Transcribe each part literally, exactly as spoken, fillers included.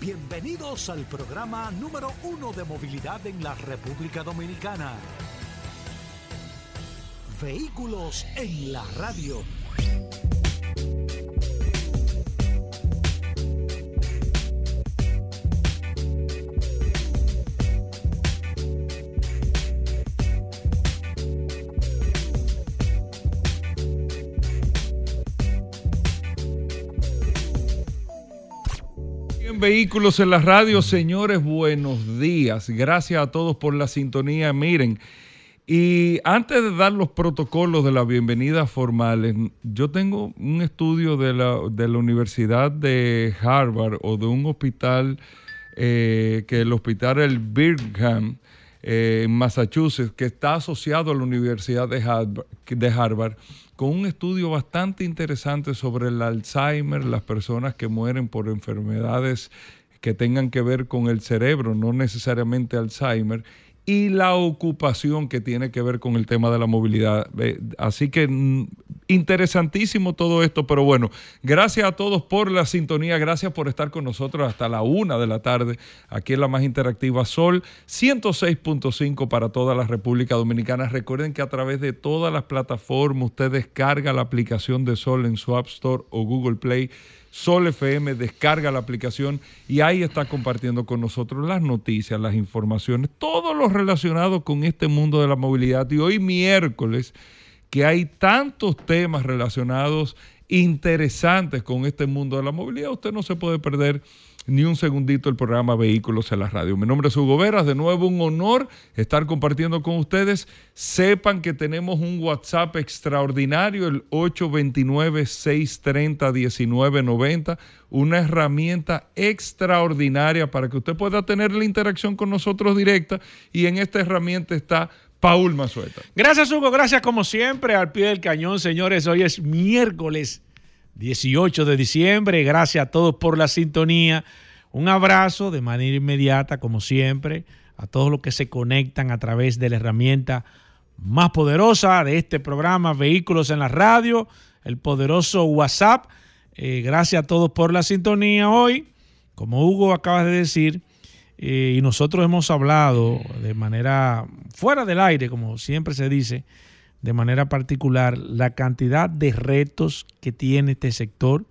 Bienvenidos al programa número uno de movilidad en la República Dominicana. Vehículos en la radio. Vehículos en la radio, señores, buenos días. Gracias a todos por la sintonía. Miren, y antes de dar los protocolos de la bienvenida formales, yo tengo un estudio de la, de la Universidad de Harvard o de un hospital, eh, que el hospital el Brigham, eh, en Massachusetts, que está asociado a la Universidad de Harvard, de Harvard, con un estudio bastante interesante sobre el Alzheimer, las personas que mueren por enfermedades que tengan que ver con el cerebro, no necesariamente Alzheimer, y la ocupación que tiene que ver con el tema de la movilidad. Así que interesantísimo todo esto, pero bueno, gracias a todos por la sintonía, gracias por estar con nosotros hasta la una de la tarde, aquí en la más interactiva Sol, ciento seis punto cinco para toda la República Dominicana. Recuerden que a través de todas las plataformas usted descarga la aplicación de Sol en su App Store o Google Play, Sol F M, descarga la aplicación y ahí está compartiendo con nosotros las noticias, las informaciones, todo lo relacionado con este mundo de la movilidad. Y hoy miércoles, que hay tantos temas relacionados interesantes con este mundo de la movilidad, usted no se puede perder ni un segundito el programa Vehículos en la Radio. Mi nombre es Hugo Veras, de nuevo un honor estar compartiendo con ustedes. Sepan que tenemos un WhatsApp extraordinario, el ocho dos nueve, seis tres cero, uno nueve nueve cero, una herramienta extraordinaria para que usted pueda tener la interacción con nosotros directa, y en esta herramienta está Paul Manzueta. Gracias, Hugo, gracias como siempre, al pie del cañón, señores. Hoy es miércoles dieciocho de diciembre, gracias a todos por la sintonía. Un abrazo de manera inmediata, como siempre, a todos los que se conectan a través de la herramienta más poderosa de este programa, Vehículos en la Radio, el poderoso WhatsApp. Eh, gracias a todos por la sintonía hoy. Como Hugo acaba de decir, eh, y nosotros hemos hablado de manera fuera del aire, como siempre se dice, de manera particular, la cantidad de retos que tiene este sector.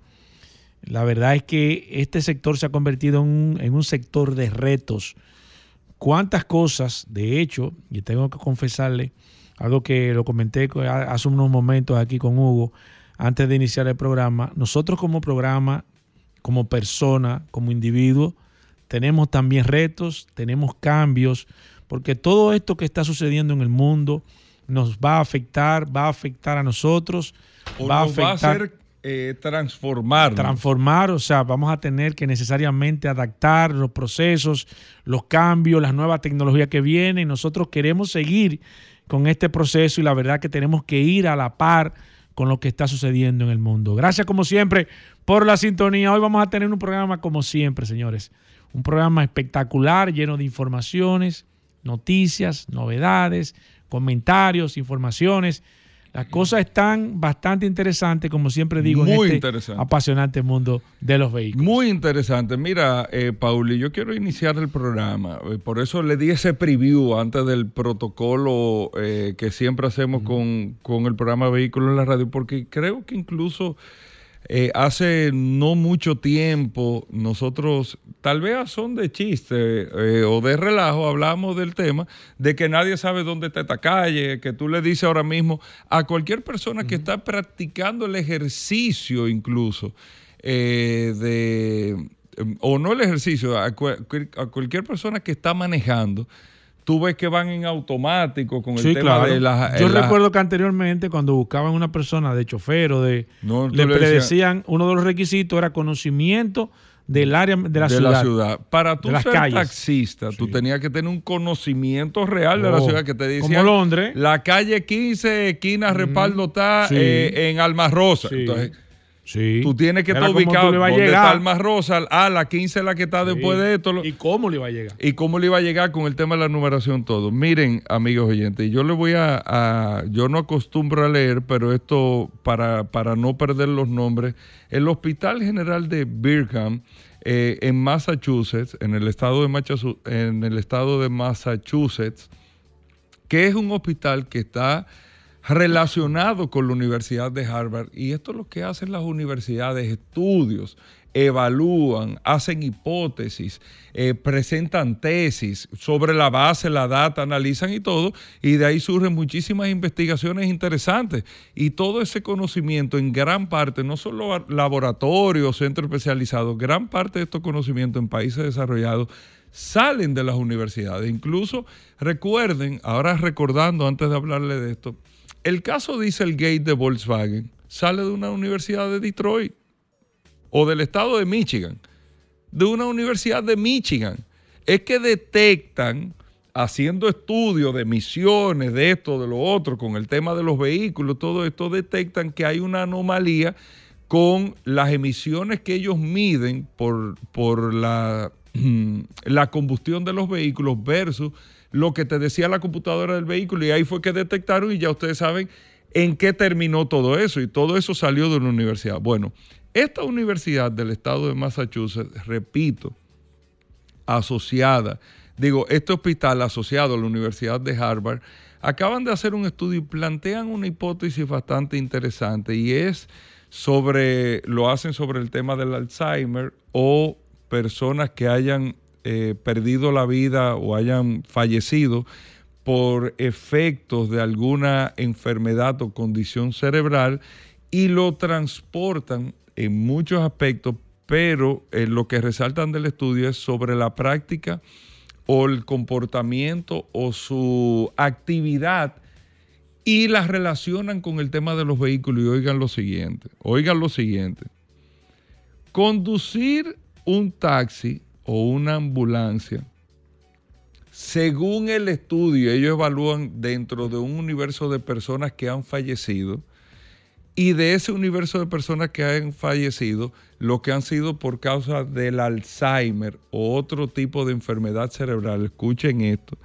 La verdad es que este sector se ha convertido en un, en un sector de retos. Cuántas cosas, de hecho, y tengo que confesarle, algo que lo comenté hace unos momentos aquí con Hugo, antes de iniciar el programa, nosotros como programa, como persona, como individuo, tenemos también retos, tenemos cambios, porque todo esto que está sucediendo en el mundo nos va a afectar, va a afectar a nosotros, o va a nos afectar, va a hacer eh, transformar. Transformar, o sea, vamos a tener que necesariamente adaptar los procesos, los cambios, las nuevas tecnologías que vienen. Nosotros queremos seguir con este proceso y la verdad que tenemos que ir a la par con lo que está sucediendo en el mundo. Gracias como siempre por la sintonía. Hoy vamos a tener un programa como siempre, señores. Un programa espectacular, lleno de informaciones, noticias, novedades, comentarios, informaciones. Las cosas están bastante interesantes, como siempre digo, Muy en este interesante. apasionante mundo de los vehículos. Muy interesante. Mira, eh, Pauli, yo quiero iniciar el programa. Eh, por eso le di ese preview antes del protocolo eh, que siempre hacemos mm. con, con el programa Vehículos en la Radio, porque creo que incluso Eh, hace no mucho tiempo nosotros, tal vez a son de chiste eh, o de relajo, hablamos del tema de que nadie sabe dónde está esta calle, que tú le dices ahora mismo a cualquier persona uh-huh. que está practicando el ejercicio incluso eh, de, o no el ejercicio, a, cu- a cualquier persona que está manejando, tú ves que van en automático con el sí, tema claro. de las... Yo la, recuerdo que anteriormente cuando buscaban una persona de chofer o de... No, le le predecían, decía, uno de los requisitos era conocimiento del área de la de ciudad. La ciudad. Para tú ser calles. taxista, sí. tú tenías que tener un conocimiento real oh, de la ciudad, que te decían... Como Londres. La calle quince, esquina mm, Respaldo está sí. eh, en Alma Rosa. Sí. Entonces, Sí. Tú tienes que estar ubicado donde está Alma Rosa, ah, la quince es la que está sí. después de esto. ¿Y cómo le iba a llegar? Y cómo le iba a llegar con el tema de la numeración, todo. Miren, amigos oyentes, yo le voy a, a yo no acostumbro a leer, pero esto para, para no perder los nombres. El Hospital General de Brigham eh, en Massachusetts, en el, estado de Machasu- en el estado de Massachusetts, que es un hospital que está relacionado con la Universidad de Harvard. Y esto es lo que hacen las universidades: estudios, evalúan, hacen hipótesis, eh, presentan tesis sobre la base, la data, analizan y todo, y de ahí surgen muchísimas investigaciones interesantes. Y todo ese conocimiento, en gran parte, no solo laboratorios, centros especializados, gran parte de estos conocimientos en países desarrollados salen de las universidades. Incluso recuerden, ahora recordando antes de hablarle de esto, el caso Dieselgate de Volkswagen sale de una universidad de Detroit o del estado de Michigan, de una universidad de Michigan. Es que detectan, haciendo estudios de emisiones, de esto, de lo otro, con el tema de los vehículos, todo esto, detectan que hay una anomalía con las emisiones que ellos miden por, por la, la combustión de los vehículos versus lo que te decía la computadora del vehículo, y ahí fue que detectaron, y ya ustedes saben en qué terminó todo eso, y todo eso salió de una universidad. Bueno, esta universidad del estado de Massachusetts, repito, asociada, digo, este hospital asociado a la Universidad de Harvard, acaban de hacer un estudio y plantean una hipótesis bastante interesante, y es sobre, lo hacen sobre el tema del Alzheimer o personas que hayan eh, perdido la vida o hayan fallecido por efectos de alguna enfermedad o condición cerebral, y lo transportan en muchos aspectos, pero eh, lo que resaltan del estudio es sobre la práctica o el comportamiento o su actividad, y las relacionan con el tema de los vehículos. Y oigan lo siguiente, oigan lo siguiente. Conducir un taxi o una ambulancia, según el estudio, ellos evalúan dentro de un universo de personas que han fallecido, y de ese universo de personas que han fallecido, lo que han sido por causa del Alzheimer o otro tipo de enfermedad cerebral, escuchen esto,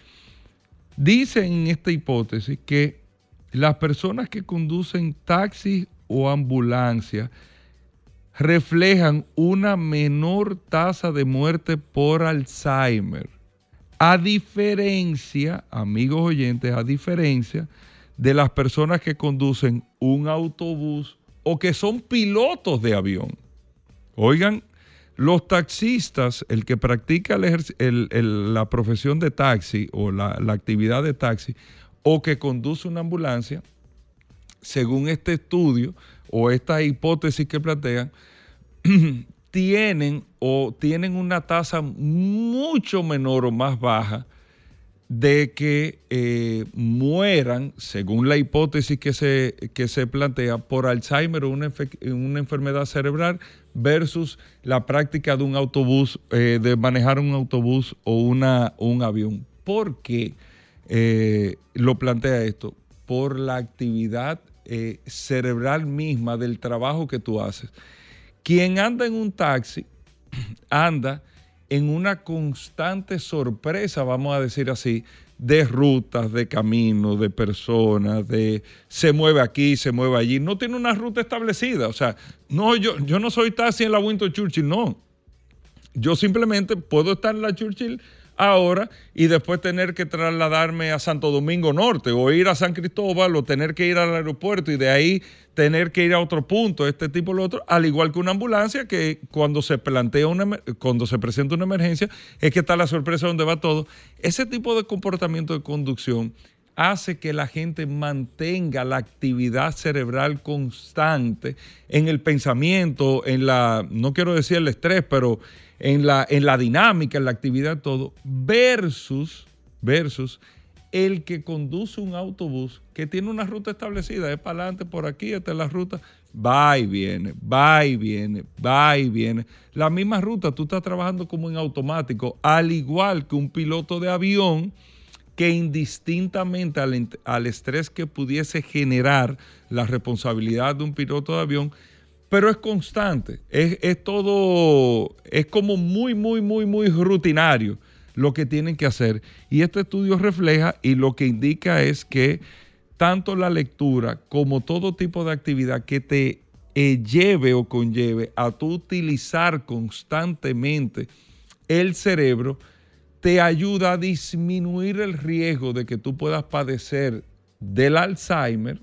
dicen en esta hipótesis que las personas que conducen taxis o ambulancias reflejan una menor tasa de muerte por Alzheimer, a diferencia, amigos oyentes, a diferencia de las personas que conducen un autobús o que son pilotos de avión. Oigan, los taxistas, el que practica el el, el, la profesión de taxi o la, la actividad de taxi, o que conduce una ambulancia, según este estudio o esta hipótesis que plantean, tienen o tienen una tasa mucho menor o más baja de que eh, mueran, según la hipótesis que se, que se plantea, por Alzheimer o una, una enfermedad cerebral, versus la práctica de un autobús, eh, de manejar un autobús o una, un avión. ¿Por qué eh, lo plantea esto? Por la actividad eh, cerebral misma del trabajo que tú haces. Quien anda en un taxi anda en una constante sorpresa, vamos a decir así, de rutas, de caminos, de personas, de se mueve aquí, se mueve allí. No tiene una ruta establecida. O sea, no, yo, yo no soy taxi en la Winston Churchill, no. Yo simplemente puedo estar en la Churchill ahora y después tener que trasladarme a Santo Domingo Norte o ir a San Cristóbal o tener que ir al aeropuerto y de ahí tener que ir a otro punto, este tipo lo otro, al igual que una ambulancia que cuando se plantea una, cuando se presenta una emergencia es que está la sorpresa donde va todo. Ese tipo de comportamiento de conducción hace que la gente mantenga la actividad cerebral constante en el pensamiento, en la, no quiero decir el estrés, pero en la, en la dinámica, en la actividad, todo, versus, versus el que conduce un autobús que tiene una ruta establecida, es para adelante, por aquí, esta es la ruta, va y viene, va y viene, va y viene. La misma ruta, tú estás trabajando como en automático, al igual que un piloto de avión que indistintamente al, al estrés que pudiese generar la responsabilidad de un piloto de avión, pero es constante, es, es todo, es como muy, muy, muy, muy rutinario lo que tienen que hacer. Y este estudio refleja y lo que indica es que tanto la lectura como todo tipo de actividad que te eh, lleve o conlleve a tú utilizar constantemente el cerebro, te ayuda a disminuir el riesgo de que tú puedas padecer del Alzheimer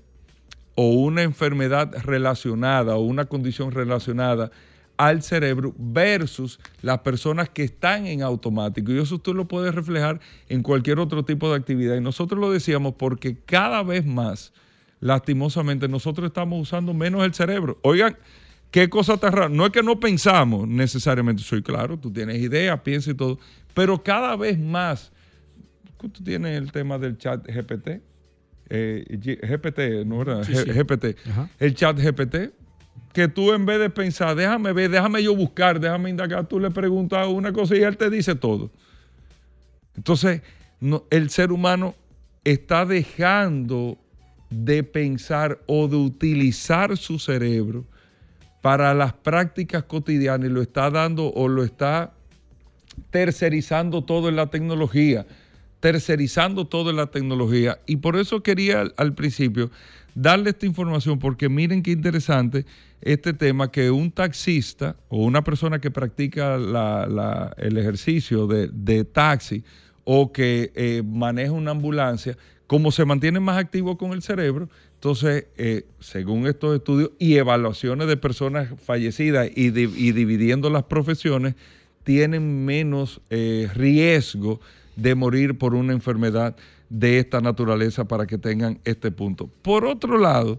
o una enfermedad relacionada o una condición relacionada al cerebro versus las personas que están en automático. Y eso tú lo puedes reflejar en cualquier otro tipo de actividad. Y nosotros lo decíamos porque cada vez más, lastimosamente, nosotros estamos usando menos el cerebro. Oigan, qué cosa tan rara. No es que no pensamos necesariamente, soy claro, tú tienes ideas, piensas y todo, pero cada vez más, tú tienes el tema del chat G P T, eh, G P T, ¿no era? Sí, sí. G P T, Ajá. El chat G P T, que tú en vez de pensar, déjame ver, déjame yo buscar, déjame indagar, tú le preguntas una cosa y él te dice todo. Entonces, no, el ser humano está dejando de pensar o de utilizar su cerebro para las prácticas cotidianas y lo está dando o lo está tercerizando todo en la tecnología, tercerizando todo en la tecnología. Y por eso quería al, al principio darle esta información, porque miren qué interesante este tema, que un taxista o una persona que practica la, la, el ejercicio de, de taxi o que eh, maneja una ambulancia, como se mantiene más activo con el cerebro, entonces, eh, según estos estudios y evaluaciones de personas fallecidas y, de, y dividiendo las profesiones, tienen menos eh, riesgo de morir por una enfermedad de esta naturaleza, para que tengan este punto. Por otro lado,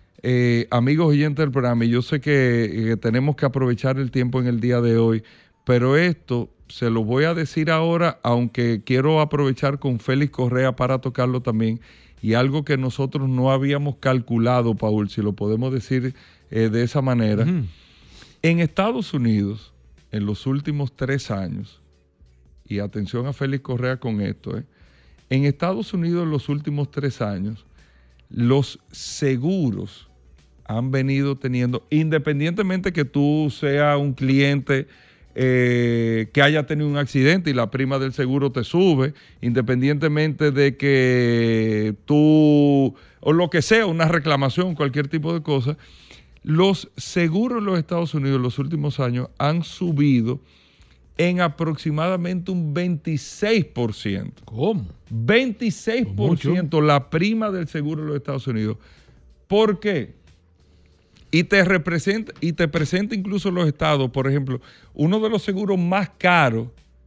eh, amigos oyentes del programa, y yo sé que, que tenemos que aprovechar el tiempo en el día de hoy, pero esto se lo voy a decir ahora, aunque quiero aprovechar con Félix Correa para tocarlo también, y algo que nosotros no habíamos calculado, Paul, si lo podemos decir eh, de esa manera. Uh-huh. En Estados Unidos, en los últimos tres años, y atención a Félix Correa con esto, eh, en Estados Unidos en los últimos tres años, los seguros han venido teniendo, independientemente que tú seas un cliente eh, que haya tenido un accidente y la prima del seguro te sube, independientemente de que tú, o lo que sea, una reclamación, cualquier tipo de cosa, los seguros en los Estados Unidos en los últimos años han subido en aproximadamente un veintiséis por ciento. ¿Cómo? veintiséis por ciento la prima del seguro en los Estados Unidos. ¿Por qué? Y te representa, y te presenta incluso los estados, por ejemplo, uno de los seguros más caros,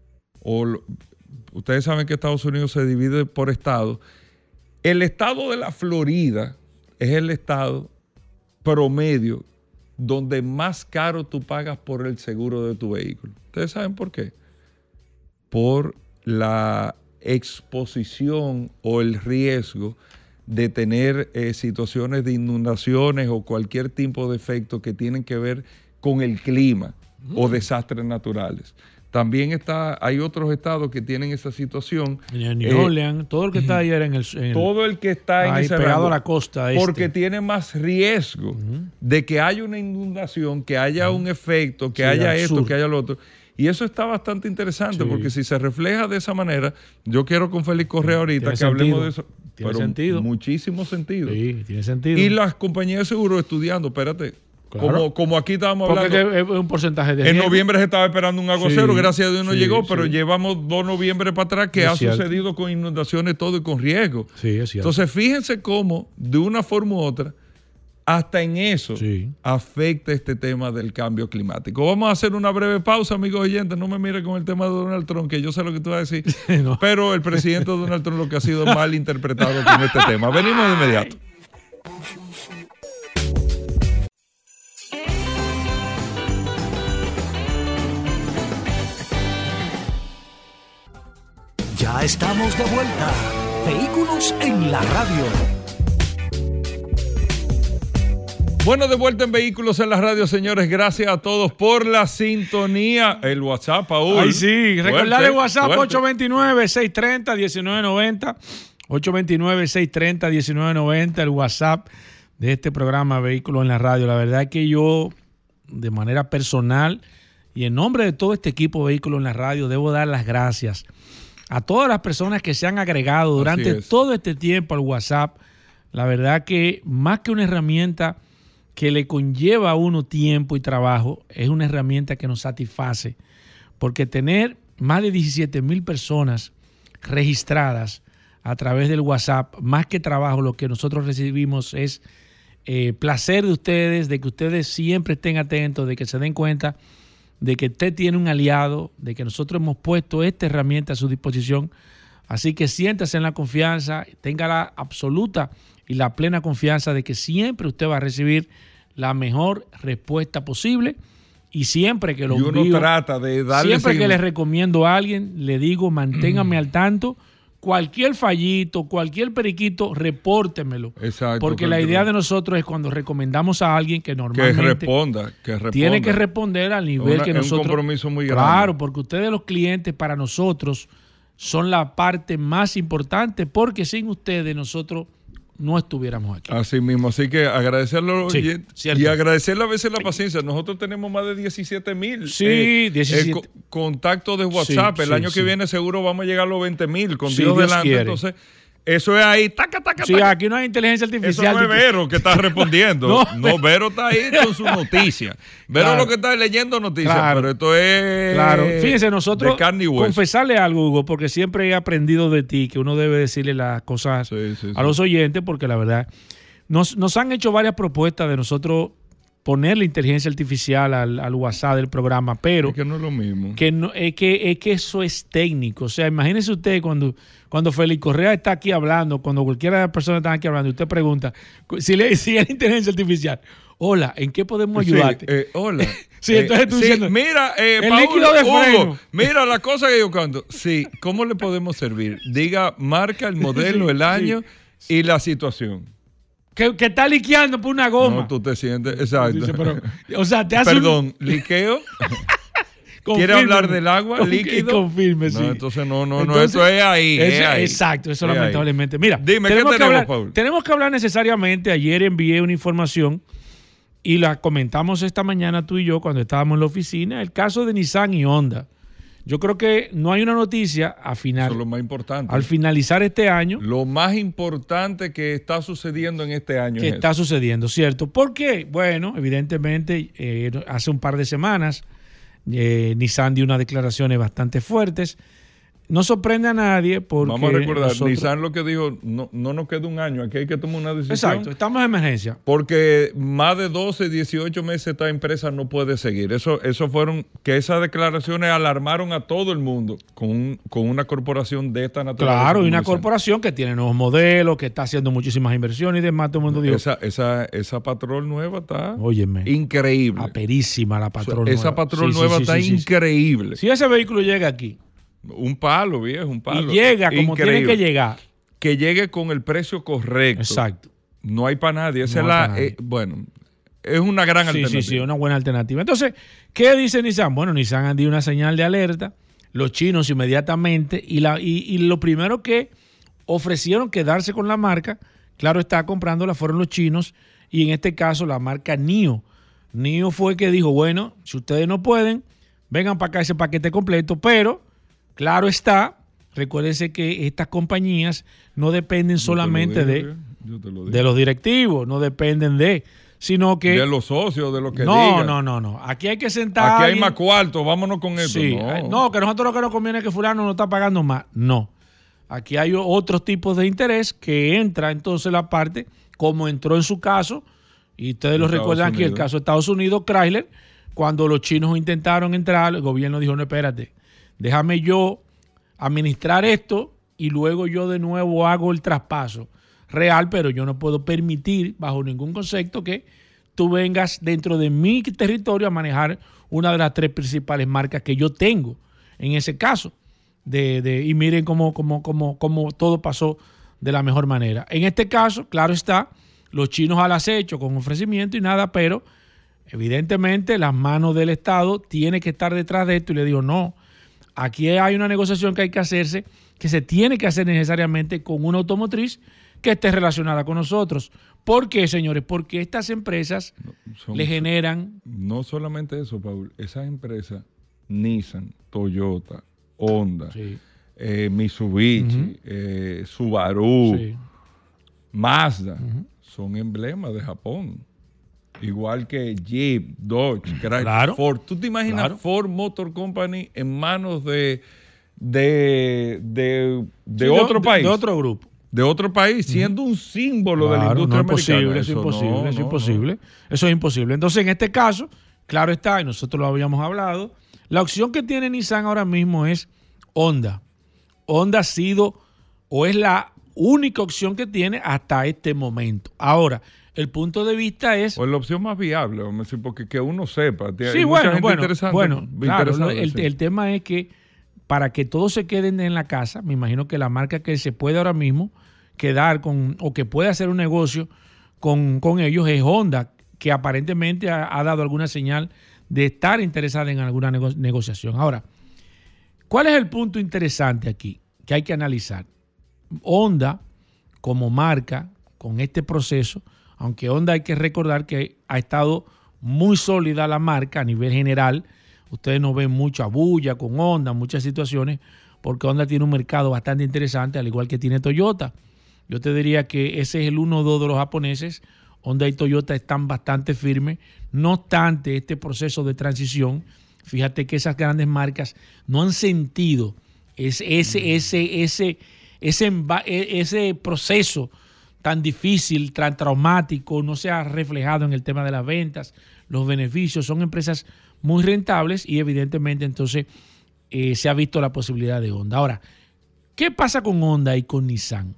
o ustedes saben que Estados Unidos se divide por estados. El estado de la Florida es el estado promedio donde más caro tú pagas por el seguro de tu vehículo. ¿Ustedes saben por qué? Por la exposición o el riesgo de tener eh, situaciones de inundaciones o cualquier tipo de efecto que tienen que ver con el clima mm. o desastres naturales. También está, hay otros estados que tienen esa situación. En New Orleans, eh, todo el que está ahí en el, en el todo el que está en ese pegado rango, a la costa porque este. tiene más riesgo uh-huh. de que haya una inundación, que haya uh-huh. un efecto, que sí, haya esto, sur. que haya lo otro. Y eso está bastante interesante, sí. porque si se refleja de esa manera, yo quiero con Félix Correa ahorita que sentido. hablemos de eso. Tiene pero sentido. Muchísimo sentido. Sí, tiene sentido. Y las compañías de seguro estudiando, espérate, claro. como, como aquí estábamos porque hablando. Porque es un porcentaje de En riesgo. noviembre se estaba esperando un aguacero, sí, gracias a Dios no sí, llegó, pero sí. llevamos dos noviembre para atrás que es ha cierto. sucedido con inundaciones todo y con riesgo. Sí, es cierto. Entonces, fíjense cómo, de una forma u otra, hasta en eso sí. afecta este tema del cambio climático. Vamos a hacer una breve pausa, amigos oyentes. No me miren con el tema de Donald Trump, que yo sé lo que tú vas a decir. no. Pero el presidente Donald Trump lo que ha sido mal interpretado con este tema. Venimos de inmediato. Ya estamos de vuelta. Vehículos en la radio. Bueno, de vuelta en Vehículos en la radio, señores. Gracias a todos por la sintonía. El WhatsApp, Paul. Ay, sí. Recordar el WhatsApp ocho dos nueve, seis tres cero, uno nueve nueve cero. ocho dos nueve, seis tres cero, uno nueve nueve cero. El WhatsApp de este programa Vehículos en la radio. La verdad es que yo, de manera personal y en nombre de todo este equipo Vehículos en la radio, debo dar las gracias a todas las personas que se han agregado durante todo este tiempo al WhatsApp. La verdad que más que una herramienta que le conlleva a uno tiempo y trabajo, es una herramienta que nos satisface. Porque tener más de diecisiete mil personas registradas a través del WhatsApp, más que trabajo, lo que nosotros recibimos es eh, placer de ustedes, de que ustedes siempre estén atentos, de que se den cuenta de que usted tiene un aliado, de que nosotros hemos puesto esta herramienta a su disposición. Así que siéntase en la confianza, tenga la absoluta y la plena confianza de que siempre usted va a recibir la mejor respuesta posible. Y siempre que lo y uno envío, trata de darle siempre seguimiento. que le recomiendo a alguien, le digo, manténgame al tanto. Cualquier fallito, cualquier periquito, repórtemelo. Exacto. Porque la idea de nosotros es cuando recomendamos a alguien que normalmente que responda, que responda. tiene que responder al nivel Una, que es nosotros. un compromiso muy grande. Claro, porque ustedes los clientes para nosotros son la parte más importante, porque sin ustedes nosotros no estuviéramos aquí. Así mismo, así que agradecerle a los Sí, oyentes cierto. y agradecerle a veces la paciencia. Nosotros tenemos más de diecisiete mil Sí, eh, diecisiete. eh, co- contactos de WhatsApp. Sí, El sí, año que sí. viene seguro vamos a llegar a los veinte mil con Sí, Dios, Dios delante. quiere. Entonces, eso es ahí, taca, taca, Sí, taca. aquí no hay inteligencia Eso artificial. no es Vero que está respondiendo. No, no, Vero está ahí con su noticia. Vero Claro. lo que está es leyendo noticias, Claro. pero esto es Claro, fíjense, nosotros de carne y hueso. confesarle algo, Hugo, porque siempre he aprendido de ti que uno debe decirle las cosas Sí, sí, a sí. los oyentes, porque la verdad, nos, nos han hecho varias propuestas de nosotros poner la inteligencia artificial al, al WhatsApp del programa, pero Es que no es lo mismo. que, no, es, que, es que eso es técnico. O sea, imagínese usted cuando, cuando Félix Correa está aquí hablando, cuando cualquiera de las personas está aquí hablando, y usted pregunta, si le si es inteligencia artificial, hola, ¿en qué podemos Sí, ayudarte? eh, hola. Sí, entonces tú sí, diciendo, mira, eh, el Paulo, líquido de Hugo, freno. mira la cosa que yo canto. Sí, ¿cómo le podemos servir? Diga, marca, el modelo, Sí, el año y la situación. Que, que está liqueando por una goma. No, tú te sientes, exacto. Dice, pero, o sea, te hace Perdón, liqueo. un, ¿Quiere hablar del agua, Con- líquido? Confirme, sí. No, entonces no, no, no, Entonces, esto es ahí. es eso- ahí. Exacto, eso Es ahí. lamentablemente. Mira, Dime, ¿qué tenemos, que tenemos, hablar, Paul? tenemos que hablar necesariamente. Ayer envié una información y la comentamos esta mañana tú y yo cuando estábamos en la oficina, el caso de Nissan y Honda. Yo creo que no hay una noticia a final, Eso es lo más importante. al finalizar este año Lo más importante que está sucediendo en este año que es está eso. sucediendo, ¿cierto? ¿Por qué? Bueno, evidentemente, eh, hace un par de semanas eh, Nissan dio unas declaraciones bastante fuertes. No sorprende a nadie porque Vamos a recordar, nosotros- Nissan lo que dijo, no, no nos queda un año, aquí hay que tomar una decisión. Exacto, estamos en emergencia. Porque más de doce, dieciocho meses esta empresa no puede seguir. Eso, eso fueron, que esas declaraciones alarmaron a todo el mundo con, un- con una corporación de esta naturaleza. Claro, y como una Nissan. corporación que tiene nuevos modelos, que está haciendo muchísimas inversiones y demás, todo el mundo dijo, Esa, esa, esa patrol nueva está óyeme, increíble. aperísima la patrón esa nueva. patrol Sí, sí, nueva sí, está sí, sí, sí. increíble. Si ese vehículo llega aquí Un palo, viejo, un palo. y llega como Increíble. tiene que llegar, Que llegue con el precio correcto. exacto. No hay para nadie. Esa No es hay la, pa' nadie. eh, bueno, es una gran Sí, alternativa. sí, sí, una buena alternativa. Entonces, ¿qué dice Nissan? Bueno, Nissan dio una señal de alerta, los chinos inmediatamente, y, la, y, y lo primero que ofrecieron quedarse con la marca, claro está, comprándola fueron los chinos, y en este caso la marca NIO. NIO fue que dijo, bueno, si ustedes no pueden, vengan para acá ese paquete completo, pero claro está, recuérdense que estas compañías no dependen Yo te lo solamente digo, de, viejo, yo te lo digo. de los directivos, no dependen de, sino que... De los socios, de lo que no, digan. no, no, no. Aquí hay que sentar. Aquí a hay alguien- más cuarto, vámonos con esto. Sí, no. eh, no, que nosotros lo que nos conviene es que fulano no está pagando más. No. Aquí hay otros tipos de interés que entra entonces la parte, como entró en su caso, y ustedes lo Estados recuerdan aquí, el Unidos. caso de Estados Unidos, Chrysler, cuando los chinos intentaron entrar, el gobierno dijo, no, espérate, déjame yo administrar esto y luego yo de nuevo hago el traspaso real, pero yo no puedo permitir bajo ningún concepto que tú vengas dentro de mi territorio a manejar una de las tres principales marcas que yo tengo en ese caso. De, de, y miren cómo, cómo, cómo, cómo todo pasó de la mejor manera. En este caso, claro está, los chinos al acecho con ofrecimiento y nada, pero evidentemente las manos del Estado tienen que estar detrás de esto y le digo, no, aquí hay una negociación que hay que hacerse, que se tiene que hacer necesariamente con una automotriz que esté relacionada con nosotros. ¿Por qué, señores? Porque estas empresas Son- le generan... No solamente eso, Paul. Esas empresas, Nissan, Toyota, Honda, Sí, eh, Mitsubishi, Ujú. eh, Subaru, sí. Mazda, Ujú. son emblemas de Japón. Igual que Jeep, Dodge, Chrysler, Claro. Ford. ¿Tú te imaginas Claro. Ford Motor Company en manos de, de, de, de Sí, otro de, país? De otro grupo. De otro país, siendo un símbolo de la Claro, industria no es americana. posible, es Eso imposible, no, es no, imposible. no. Eso es imposible. Entonces, en este caso, claro está, y nosotros lo habíamos hablado, la opción que tiene Nissan ahora mismo es Honda. Honda ha sido o es la única opción que tiene hasta este momento. Ahora, el punto de vista es... O es la opción más viable, vamos a decir, porque que uno sepa. Hay Sí, mucha bueno, gente bueno, interesante, bueno, claro, interesada, el, sí. el tema es que para que todos se queden en la casa, me imagino que la marca que se puede ahora mismo quedar con, o que puede hacer un negocio con, con ellos es Honda, que aparentemente ha, ha dado alguna señal de estar interesada en alguna nego- negociación. Ahora, ¿cuál es el punto interesante aquí que hay que analizar? Honda, como marca, con este proceso, aunque Honda hay que recordar que ha estado muy sólida la marca a nivel general, ustedes no ven mucha bulla con Honda, muchas situaciones, porque Honda tiene un mercado bastante interesante, al igual que tiene Toyota. Yo te diría que ese es el uno dos de los japoneses. Honda y Toyota están bastante firmes. No obstante, este proceso de transición, fíjate que esas grandes marcas no han sentido ese, ese, ese, ese, ese, enva- ese proceso tan difícil, tan traumático, no se ha reflejado en el tema de las ventas, los beneficios. Son empresas muy rentables y evidentemente entonces eh, se ha visto la posibilidad de Honda. Ahora, ¿qué pasa con Honda y con Nissan?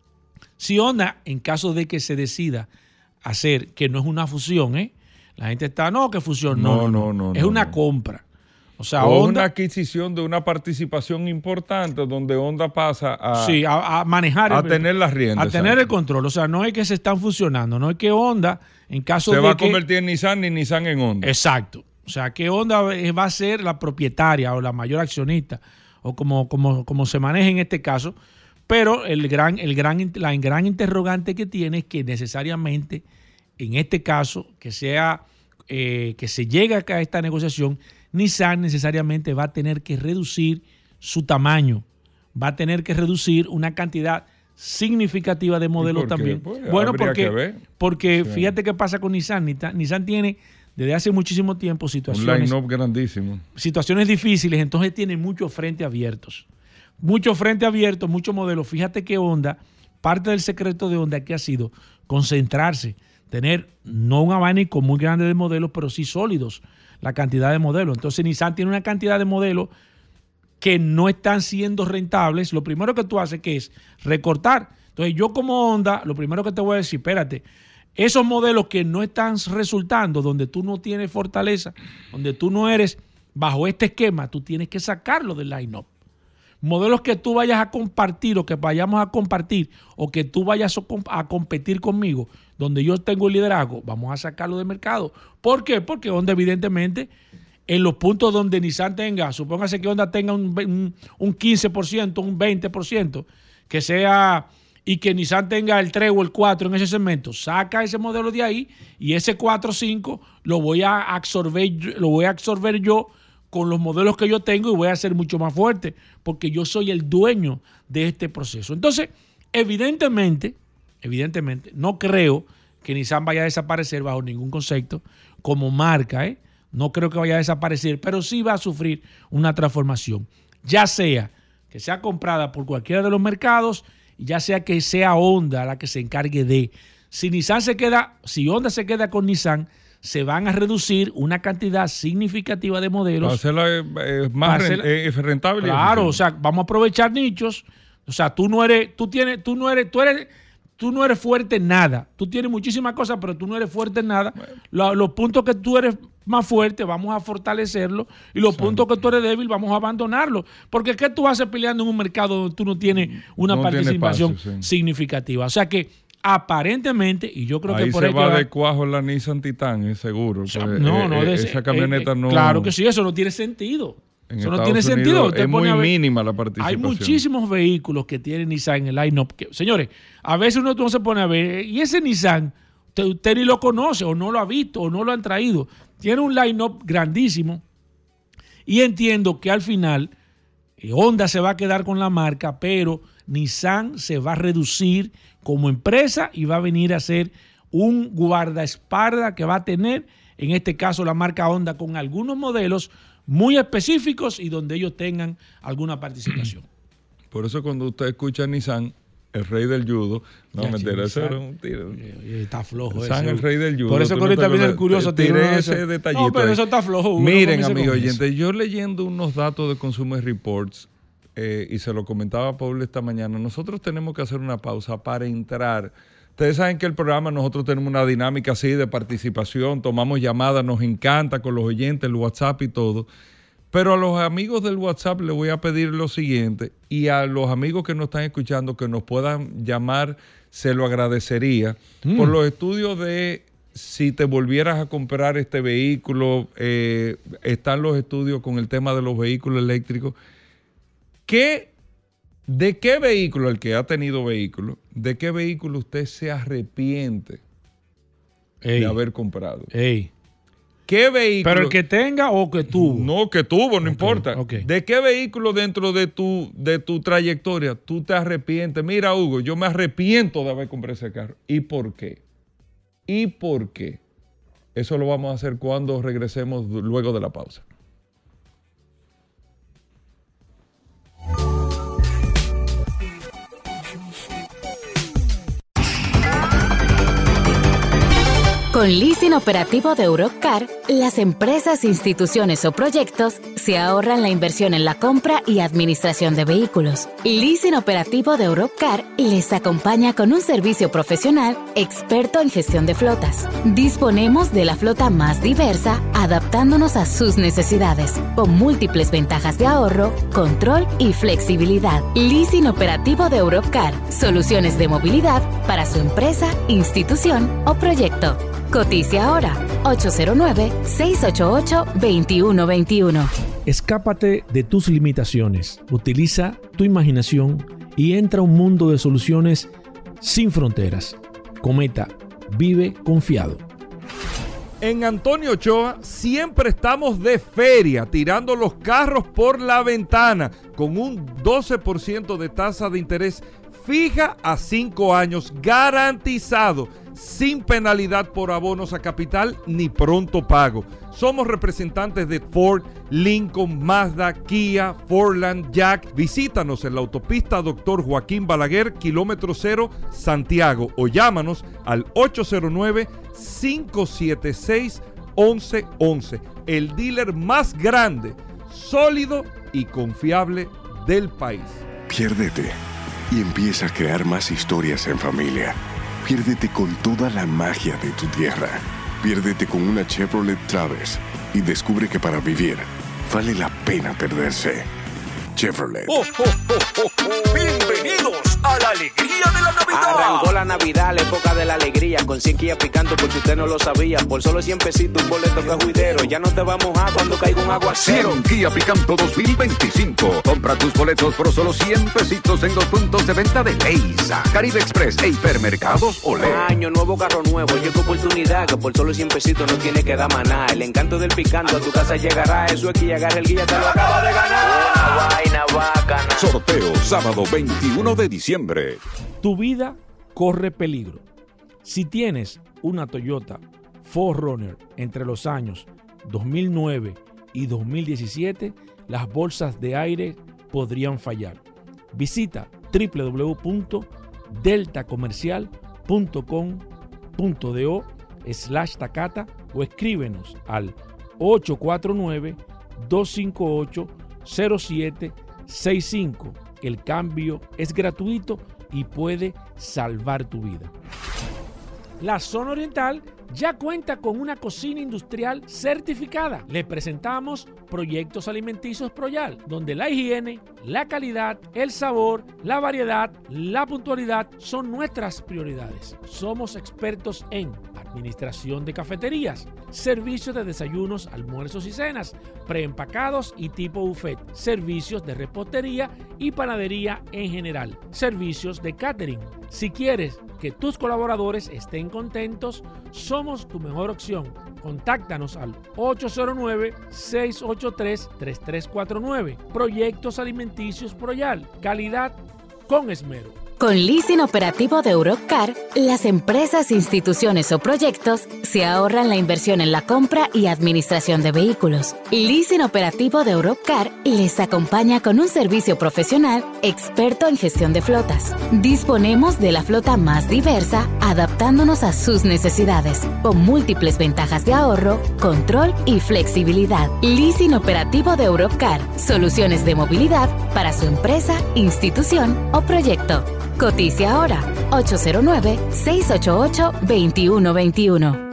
Si Honda, en caso de que se decida hacer, que no es una fusión, ¿eh? La gente está, no, que fusión, no, no, no, no, es no, una no. compra. O sea, o Honda, una adquisición de una participación importante donde Honda pasa a, sí, a, a manejar, a el, tener las riendas. a tener el control. O sea, no es que se están fusionando, no es que Honda, en caso se de va a que... convertir en Nissan ni Nissan en Honda. Exacto. O sea, que Honda va a ser la propietaria o la mayor accionista, o como, como, como se maneja en este caso. Pero el gran, el gran, la gran interrogante que tiene es que necesariamente, en este caso, que sea eh, que se llegue acá a esta negociación, Nissan necesariamente va a tener que reducir su tamaño, va a tener que reducir una cantidad significativa de modelos por qué? también. Pues, bueno, habría que porque, ver. porque Sí. fíjate qué pasa con Nissan. Nissan. Nissan tiene desde hace muchísimo tiempo Un situaciones, line-up grandísimo. situaciones difíciles, entonces tiene muchos frentes abiertos. Muchos frentes abiertos, muchos modelos. Fíjate que Honda, parte del secreto de Honda que ha sido concentrarse, tener no un abanico muy grande de modelos, pero sí sólidos la cantidad de modelos. Entonces Nissan tiene una cantidad de modelos que no están siendo rentables. Lo primero que tú haces que es recortar. Entonces yo como Honda, lo primero que te voy a decir, espérate, esos modelos que no están resultando, donde tú no tienes fortaleza, donde tú no eres bajo este esquema, tú tienes que sacarlo del line-up. Modelos que tú vayas a compartir o que vayamos a compartir o que tú vayas a competir conmigo, donde yo tengo el liderazgo, vamos a sacarlo del mercado. ¿Por qué? Porque Honda evidentemente en los puntos donde Nissan tenga, supóngase que Honda tenga un, un, un quince por ciento, un veinte por ciento, que sea, y que Nissan tenga el tres o el cuatro en ese segmento, saca ese modelo de ahí y ese cuatro o cinco lo voy a absorber, lo voy a absorber yo con los modelos que yo tengo y voy a ser mucho más fuerte porque yo soy el dueño de este proceso. Entonces, evidentemente, evidentemente, no creo que Nissan vaya a desaparecer bajo ningún concepto como marca, ¿eh? No creo que vaya a desaparecer, pero sí va a sufrir una transformación, ya sea que sea comprada por cualquiera de los mercados, ya sea que sea Honda la que se encargue de. Si Nissan se queda, si Honda se queda con Nissan, se van a reducir una cantidad significativa de modelos. Para hacerla eh, eh, más hacerla, rent, eh, rentable. Claro, o sea, vamos a aprovechar nichos. O sea, tú no eres, tú tienes, tú no eres, tú eres, tú no eres fuerte en nada. Tú tienes muchísimas cosas, pero tú no eres fuerte en nada. Bueno. Los, los puntos que tú eres más fuerte, vamos a fortalecerlos. Y los sí. puntos que tú eres débil, vamos a abandonarlos. Porque ¿qué tú haces peleando en un mercado donde tú no tienes una no participación tiene paso, sí. significativa? O sea que aparentemente, y yo creo ahí que por se ahí va que va, de cuajo la Nissan Titan, es seguro. O sea, no, no, eh, de, esa camioneta eh, no. Claro que sí, eso no tiene sentido. En eso Estados no tiene Unidos sentido. Es muy mínima la participación. Hay muchísimos vehículos que tienen Nissan en el line-up. Señores, a veces uno no se pone a ver, y ese Nissan, usted, usted ni lo conoce, o no lo ha visto, o no lo han traído. Tiene un line-up grandísimo. Y entiendo que al final eh, Honda se va a quedar con la marca, pero Nissan se va a reducir como empresa y va a venir a ser un guardaespaldas que va a tener, en este caso la marca Honda, con algunos modelos muy específicos y donde ellos tengan alguna participación. Por eso cuando usted escucha a Nissan, el rey del judo, no me mentira, eso era un tiro. Está flojo Nissan, ese. el rey del judo. Por eso que ahorita viene el curioso. Tiré ese detallito. No, pero ahí. eso está flojo. Miren, amigos oyentes, yo leyendo unos datos de Consumer Reports, eh, y se lo comentaba a Paul esta mañana, nosotros tenemos que hacer una pausa para entrar. Ustedes saben que el programa, nosotros tenemos una dinámica así de participación, tomamos llamadas, nos encanta con los oyentes, el WhatsApp y todo. Pero a los amigos del WhatsApp les voy a pedir lo siguiente, y a los amigos que nos están escuchando que nos puedan llamar, se lo agradecería. Mm. Por los estudios de si te volvieras a comprar este vehículo, eh, están los estudios con el tema de los vehículos eléctricos. ¿Qué, ¿De qué vehículo, el que ha tenido vehículo, de qué vehículo usted se arrepiente ey, de haber comprado? Ey. ¿Qué vehículo? ¿Pero el que tenga o que tuvo? No, que tuvo, no okay, importa. Okay. ¿De qué vehículo dentro de tu, de tu trayectoria tú te arrepientes? Mira, Hugo, yo me arrepiento de haber comprado ese carro. ¿Y por qué? ¿Y por qué? Eso lo vamos a hacer cuando regresemos luego de la pausa. Con leasing operativo de Europcar, las empresas, instituciones o proyectos se ahorran la inversión en la compra y administración de vehículos. Leasing operativo de Europcar les acompaña con un servicio profesional experto en gestión de flotas. Disponemos de la flota más diversa, adaptándonos a sus necesidades, con múltiples ventajas de ahorro, control y flexibilidad. Leasing operativo de Europcar, soluciones de movilidad para su empresa, institución o proyecto. Cotice ahora, ocho cero nueve, seis ocho ocho, dos uno dos uno. Escápate de tus limitaciones, utiliza tu imaginación y entra a un mundo de soluciones sin fronteras. Cometa, vive confiado. En Antonio Ochoa siempre estamos de feria, tirando los carros por la ventana, con un doce por ciento de tasa de interés fija a cinco años, garantizado, sin penalidad por abonos a capital ni pronto pago. Somos representantes de Ford, Lincoln, Mazda, Kia, Fordland, Jack. Visítanos en la autopista Doctor Joaquín Balaguer, kilómetro cero, Santiago, o llámanos al ocho cero nueve, cinco siete seis, once once. El dealer más grande, sólido y confiable del país. Piérdete y empieza a crear más historias en familia. Piérdete con toda la magia de tu tierra. Piérdete con una Chevrolet Traverse y descubre que para vivir vale la pena perderse. Chevrolet. ¡Oh, oh, oh, oh, oh! ¡Bienvenidos a la alegría de la Navidad! Arrancó la Navidad, la época de la alegría, con cien Kia picando por si usted no lo sabía. Por solo cien pesitos un boleto que es juidero. Ya no te va a mojar cuando caiga un aguacero. cien Kia Picanto dos mil veinticinco. Compra tus boletos por solo cien pesitos en los puntos de venta de Leisa, Caribe Express e Hipermercados Olé. Año nuevo, carro nuevo, llega oportunidad que por solo cien pesitos no tiene que dar maná. El encanto del picante a tu casa llegará. Eso es que ya agarra el guía, te lo acaba de ganar. Una vaina bacana. Sorteo sábado veintiuno de diciembre. Tu vida corre peligro. Si tienes una Toyota cuatro runner entre los años dos mil nueve y dos mil diecisiete, las bolsas de aire podrían fallar. Visita doble u doble u doble u punto delta comercial punto com punto do slash Takata o escríbenos al ocho cuatro nueve, dos cinco ocho, cero siete seis cinco. El cambio es gratuito y puede salvar tu vida. La Zona Oriental ya cuenta con una cocina industrial certificada. Le presentamos Proyectos Alimenticios Proyal, donde la higiene, la calidad, el sabor, la variedad, la puntualidad son nuestras prioridades. Somos expertos en administración de cafeterías, servicios de desayunos, almuerzos y cenas, preempacados y tipo buffet, servicios de repostería y panadería en general, servicios de catering. Si quieres que tus colaboradores estén contentos, somos tu mejor opción. Contáctanos al ocho cero nueve, seis ocho tres, tres tres cuatro nueve. Proyectos Alimenticios Proyal. Calidad con esmero. Con leasing operativo de Europcar, Las empresas, instituciones o proyectos se ahorran la inversión en la compra y administración de vehículos. Leasing operativo de Europcar les acompaña con un servicio profesional experto en gestión de flotas. Disponemos de la flota más diversa, adaptándonos a sus necesidades, con múltiples ventajas de ahorro, control y flexibilidad. Leasing operativo de Europcar. Soluciones de movilidad para su empresa, institución o proyecto. Cotice ahora. ocho cero nueve, seis ocho ocho, dos uno dos uno.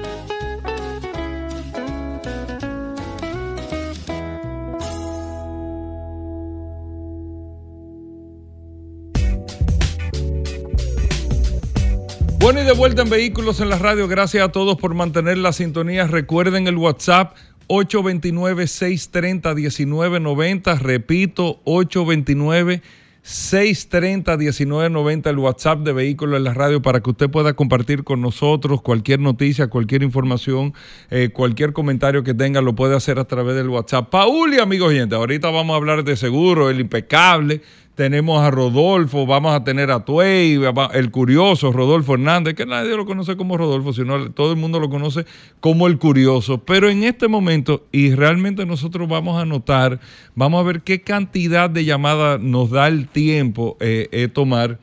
Bueno, y de vuelta en Vehículos en la Radio. Gracias a todos por mantener la sintonía. Recuerden el WhatsApp ocho dos nueve, seis tres cero, uno nueve nueve cero. Repito, ocho dos nueve, seis tres cero, uno nueve nueve cero, el WhatsApp de Vehículos en la Radio, para que usted pueda compartir con nosotros cualquier noticia, cualquier información, eh, cualquier comentario que tenga, lo puede hacer a través del WhatsApp. Paul y amigos oyentes, ahorita vamos a hablar de seguro, el impecable. Tenemos a Rodolfo, vamos a tener a Tuey, el curioso Rodolfo Hernández, que nadie lo conoce como Rodolfo, sino todo el mundo lo conoce como el curioso. Pero en este momento, y realmente nosotros vamos a notar, vamos a ver qué cantidad de llamadas nos da el tiempo eh, eh, tomar.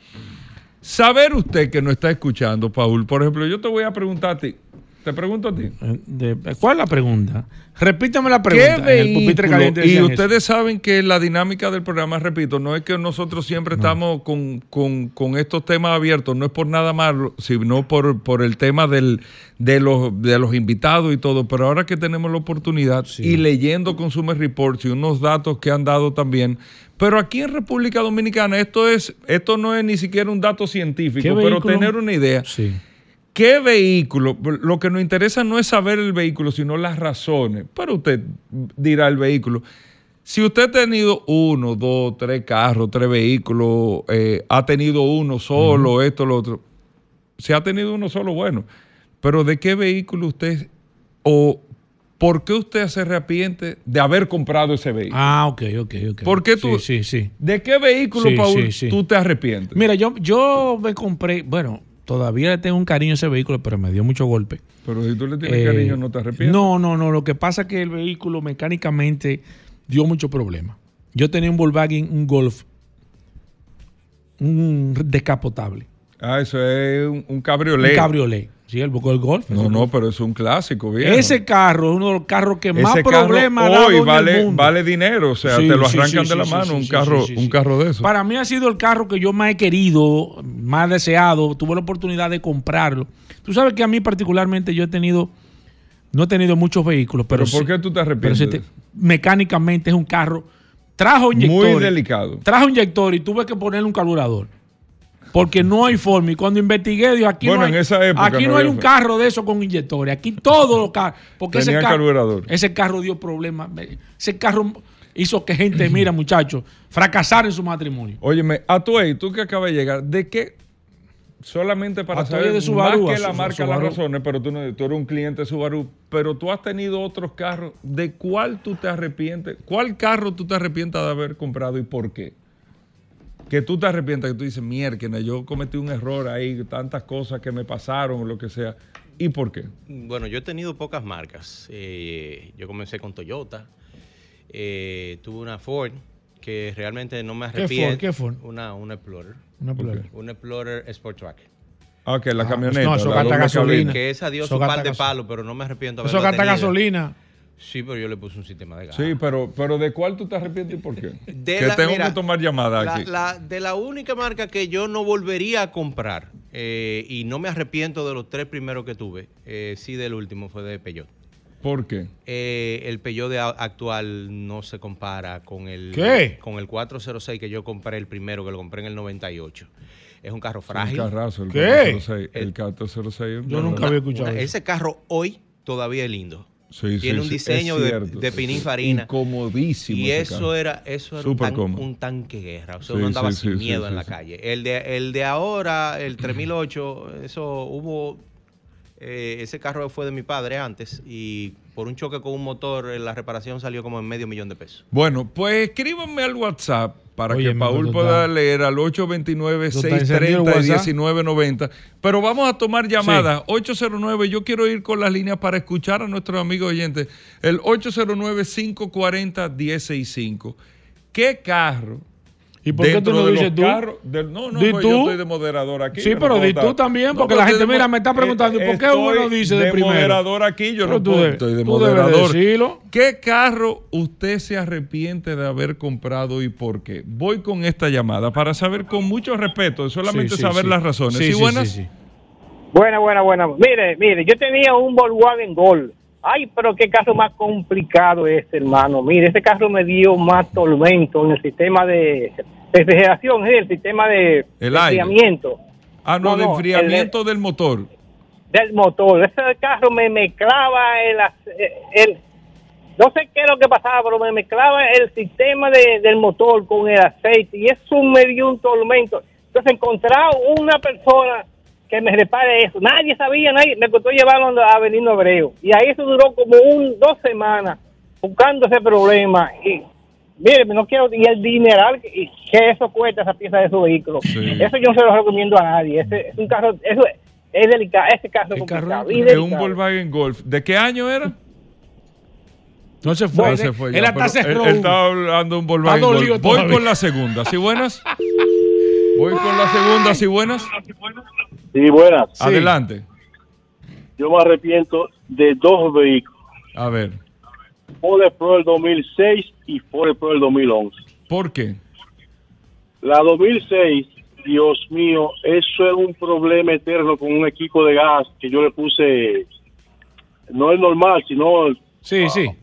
Saber usted que nos está escuchando, Paul, por ejemplo, yo te voy a preguntar a ti, te pregunto a ti. De, ¿Cuál es la pregunta? Repítame la pregunta. ¿Qué en el pupitre caliente y ustedes eso. saben que la dinámica del programa, repito, no es que nosotros siempre no. estamos con, con, con estos temas abiertos, no es por nada malo, sino por, por el tema del, de, los, de los invitados y todo, pero ahora que tenemos la oportunidad sí. y leyendo Consumer Reports y unos datos que han dado también, pero aquí en República Dominicana esto, es, esto no es ni siquiera un dato científico, pero tener una idea. Sí. ¿Qué vehículo? Lo que nos interesa no es saber el vehículo, sino las razones. Pero usted dirá el vehículo. Si usted ha tenido uno, dos, tres carros, tres vehículos, eh, ha tenido uno solo, uh-huh. esto, lo otro. Si ha tenido uno solo, bueno. Pero ¿de qué vehículo usted o por qué usted se arrepiente de haber comprado ese vehículo? Ah, ok, ok, ok. ¿Por qué tú? Sí, sí, sí. ¿De qué vehículo, sí, Paul, sí, sí. tú te arrepientes? Mira, yo, yo me compré, bueno... Todavía le tengo un cariño a ese vehículo, pero me dio mucho golpe. Pero si tú le tienes eh, cariño, ¿no te arrepientes? No, no, no. Lo que pasa es que el vehículo mecánicamente dio mucho problema. Yo tenía un Volkswagen, un Golf, un descapotable. Ah, eso es un, un cabriolet. Un cabriolet. Sí, el, el Golf. No, no, pero es un clásico, viejo. Ese carro es uno de los carros que más Ese problemas carro ha hoy dado vale, en el mundo. vale dinero, o sea, sí, te lo sí, arrancan sí, de la sí, mano, sí, un, sí, carro, sí, sí, un sí. carro de eso. Para mí ha sido el carro que yo más he querido, más deseado. Tuve la oportunidad de comprarlo. Tú sabes que a mí particularmente yo he tenido, no he tenido muchos vehículos, pero, ¿Pero por qué tú te arrepientes? Pero te, mecánicamente es un carro, trajo inyector. Muy delicado. Trajo inyector y tuve que ponerle un carburador. Porque no hay forma. Y cuando investigué, digo, aquí bueno, no hay, en esa época aquí no, no hay había un fe. carro de eso con inyectores. Aquí todos los carros. Porque Tenía ese carro, carburador. Ese carro dio problemas. Ese carro hizo que gente, mira, muchachos, fracasara en su matrimonio. Óyeme, Atuey, tú que acabas de llegar, ¿de qué? Solamente para Atuey saber de Subaru, más que la Su- marca, Subaru. las razones, pero tú, no, tú eres un cliente de Subaru, pero tú has tenido otros carros. ¿De cuál tú te arrepientes? ¿Cuál carro tú te arrepientas de haber comprado y por qué? Que tú te arrepientas, que tú dices, mierda, yo cometí un error ahí, tantas cosas que me pasaron, o lo que sea. ¿Y por qué? Bueno, yo he tenido pocas marcas. Eh, yo comencé con Toyota. Eh, tuve una Ford que realmente no me arrepiento. ¿Qué Ford? ¿Qué Ford? Una, una Explorer. Una Explorer. Okay. Una Explorer Sport Track. Ah, que la Ah, camioneta. no, eso la gasta doble gasolina. cabina. Que esa dio Eso su par gasta de gas- palos, pero no me arrepiento de Eso haberla gasta tenido. gasolina. Sí, pero yo le puse un sistema de gas. Sí, pero, pero ¿de cuál tú te arrepientes y por qué? De que la- tengo mira, que tomar llamadas la, aquí. la- de la única marca que yo no volvería a comprar, eh, y no me arrepiento de los tres primeros que tuve, eh, sí del último fue de Peugeot. ¿Por qué? Eh, el Peugeot de a- actual no se compara con el, ¿Qué? con el cuatrocientos seis que yo compré el primero, que lo compré en el noventa y ocho. Es un carro frágil. Un carrazo, el ¿Qué? cuatrocientos seis. El El- cuatrocientos seis. Yo nunca había escuchado Una- eso. ese carro hoy todavía es lindo. Sí, Tiene sí, un sí, diseño es de, cierto. de Pininfarina. Incomodísimo. Y ese eso carro. era, eso era un, Súper tan- cómodo. un tanque guerra. O sea, Sí, uno andaba sí, sin sí, miedo sí, en sí, la sí. calle. El de, el de ahora, el tres mil ocho, eso hubo... eh, ese carro fue de mi padre antes y por un choque con un motor, eh, la reparación salió como en medio millón de pesos. Bueno, pues escríbanme al WhatsApp para Oye, que Paul pueda leer al ocho dos nueve, seis tres cero, uno nueve nueve cero. Pero vamos a tomar llamadas. Sí. ocho cero nueve, yo quiero ir con las líneas para escuchar a nuestros amigos oyentes. El ocho cero nueve, cinco cuatro cero, uno cero seis cinco. ¿Qué carro? ¿Y por qué tú no dices tú? De, no, no, ¿Di pues tú? yo estoy de moderador aquí. Sí, pero di tú también, porque no, la gente, mira, me está preguntando, ¿y por qué uno no dice de, de primero? Estoy de moderador aquí, yo pero no puedo, de, estoy de moderador. ¿Qué carro usted se arrepiente de haber comprado y por qué? Voy con esta llamada para saber con mucho respeto, solamente sí, sí, saber sí. las razones. Sí, ¿Sí, sí, buenas? Sí, sí. Buena, buena, buena. Mire, mire, yo tenía un Volkswagen Gol. Ay, pero qué carro más complicado es, hermano. Mire, ese carro me dio más tormento en el sistema de refrigeración, el sistema de el enfriamiento. Ah, no, no de enfriamiento el, del motor. Del motor. Ese carro me mezclaba el, el... No sé qué es lo que pasaba, pero me mezclaba el sistema de, del motor con el aceite. Y eso me dio un tormento. Entonces, encontrar una persona que me repare eso. Nadie sabía, nadie. Me costó llevarlo a Avelino Hebreo. Y ahí eso duró como un, dos semanas buscando ese problema. Y mire, no quiero. Y el dineral que, que eso cuesta, esa pieza de su vehículo. Sí. Eso yo no se lo recomiendo a nadie. Ese es un carro. Eso es delicado. Ese carro es complicado. Es un Volkswagen Golf. ¿De qué año era? No se fue. No se fue él ya, hasta se él, él estaba hablando de un Volkswagen Golf. Voy todavía con la segunda. ¿Sí buenas? Voy con la segunda. ¿Sí buenas? Sí, buenas. Sí. Adelante. Yo me arrepiento de dos vehículos. A ver. Ford Explorer dos mil seis y Ford Explorer dos mil once. ¿Por qué? La dos mil seis, Dios mío, eso es un problema eterno con un equipo de gas que yo le puse. No es normal, sino... Sí, uh, sí.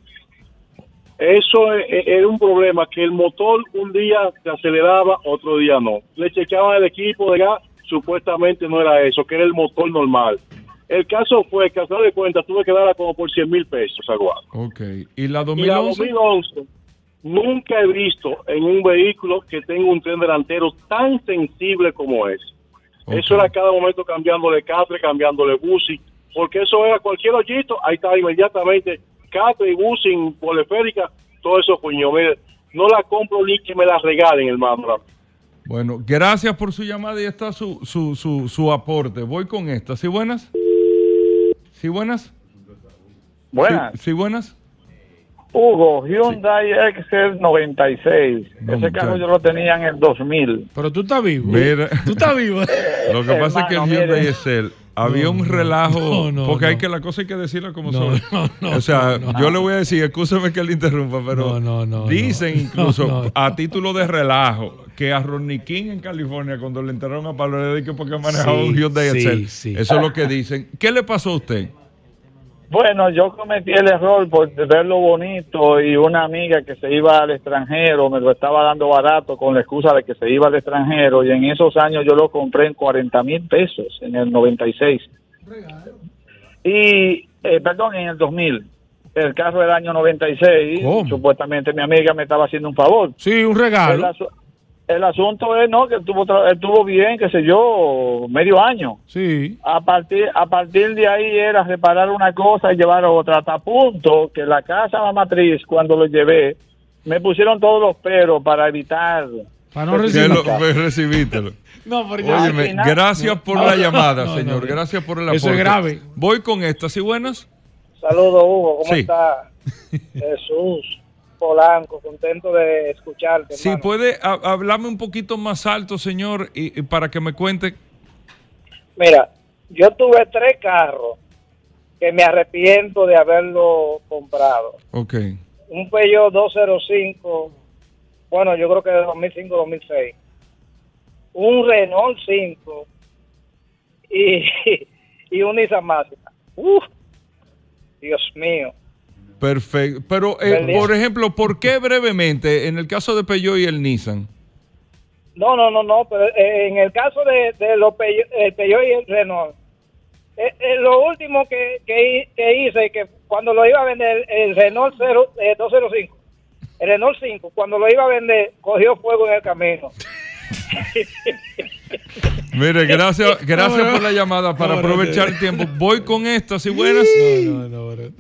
Eso era un problema, que el motor un día se aceleraba, otro día no. Le chequeaban el equipo de gas, supuestamente no era eso, que era el motor normal. El caso fue que, a final de cuentas, tuve que darla como por cien mil pesos a Guado. Ok. ¿Y la dos mil once? Y la dos mil once, nunca he visto en un vehículo que tenga un tren delantero tan sensible como ese. Okay. Eso era cada momento cambiándole catre, cambiándole busi, porque eso era cualquier hoyito, ahí estaba inmediatamente catre y busi, poliférica, todo eso, coño. No la compro ni que me la regalen, hermano. Bueno, gracias por su llamada y está su, su, su, su aporte. Voy con esta. ¿Sí buenas? ¿Sí buenas? Buenas. ¿Sí, sí buenas? Hugo, Hyundai sí. Excel noventa y seis. No, ese carro yo lo tenía en el dos mil. Pero tú estás vivo. Mira, tú estás vivo. Lo que pasa es que el Hyundai Excel había no, un relajo, no, no, porque no. hay que la cosa hay que decirla como no, son. No, no, o sea, no, no. yo le voy a decir, escúcheme que le interrumpa, pero no, no, no, dicen no, incluso no, no. a título de relajo que a Ronnie King en California, cuando le entraron a Pablo, le dije porque manejaba sí, un Hyundai sí, Excel. Sí. Eso es lo que dicen. ¿Qué le pasó a usted? Bueno, yo cometí el error por verlo bonito y una amiga que se iba al extranjero me lo estaba dando barato con la excusa de que se iba al extranjero y en esos años yo lo compré en cuarenta mil pesos en el noventa y seis. Regalo. Y, eh, perdón, en el dos mil. El carro del año noventa y seis. ¿Cómo? Supuestamente mi amiga me estaba haciendo un favor. Sí, un regalo. El, asu el asunto es, ¿no? Que estuvo, estuvo bien, qué sé yo, medio año. Sí. A partir, a partir de ahí era reparar una cosa y llevar otra. Hasta punto que la casa matriz, cuando lo llevé, me pusieron todos los peros para evitar... Para no recibírtelo. No, porque Óyeme, final, gracias por no, la llamada, no, señor. No, no, gracias por el aporte. Eso es grave. Voy con esta. ¿Sí buenas? Saludos, Hugo. ¿Cómo sí. está? Jesús Polanco, contento de escucharte. Si hermano. puede a, hablarme un poquito más alto, señor, y, y para que me cuente. Mira, yo tuve tres carros que me arrepiento de haberlo comprado. Ok. Un Peugeot doscientos cinco, bueno, yo creo que de dos mil cinco dos mil seis. Un Renault cinco y, y un Nissan Máxima. Uf, Dios mío. Perfecto. Pero, eh, por ejemplo, ¿por qué brevemente en el caso de Peugeot y el Nissan? No, no, no, no, pero eh, en el caso de, de los Peugeot, el Peugeot y el Renault, eh, eh, lo último que, que, que hice, que cuando lo iba a vender el Renault cero, eh, doscientos cinco, el Renault cinco, cuando lo iba a vender, cogió fuego en el camino. Mire, gracias, gracias no, no, por la llamada para no, aprovechar no, el tiempo. Voy con esta, ¿sí buenas? No, no, no.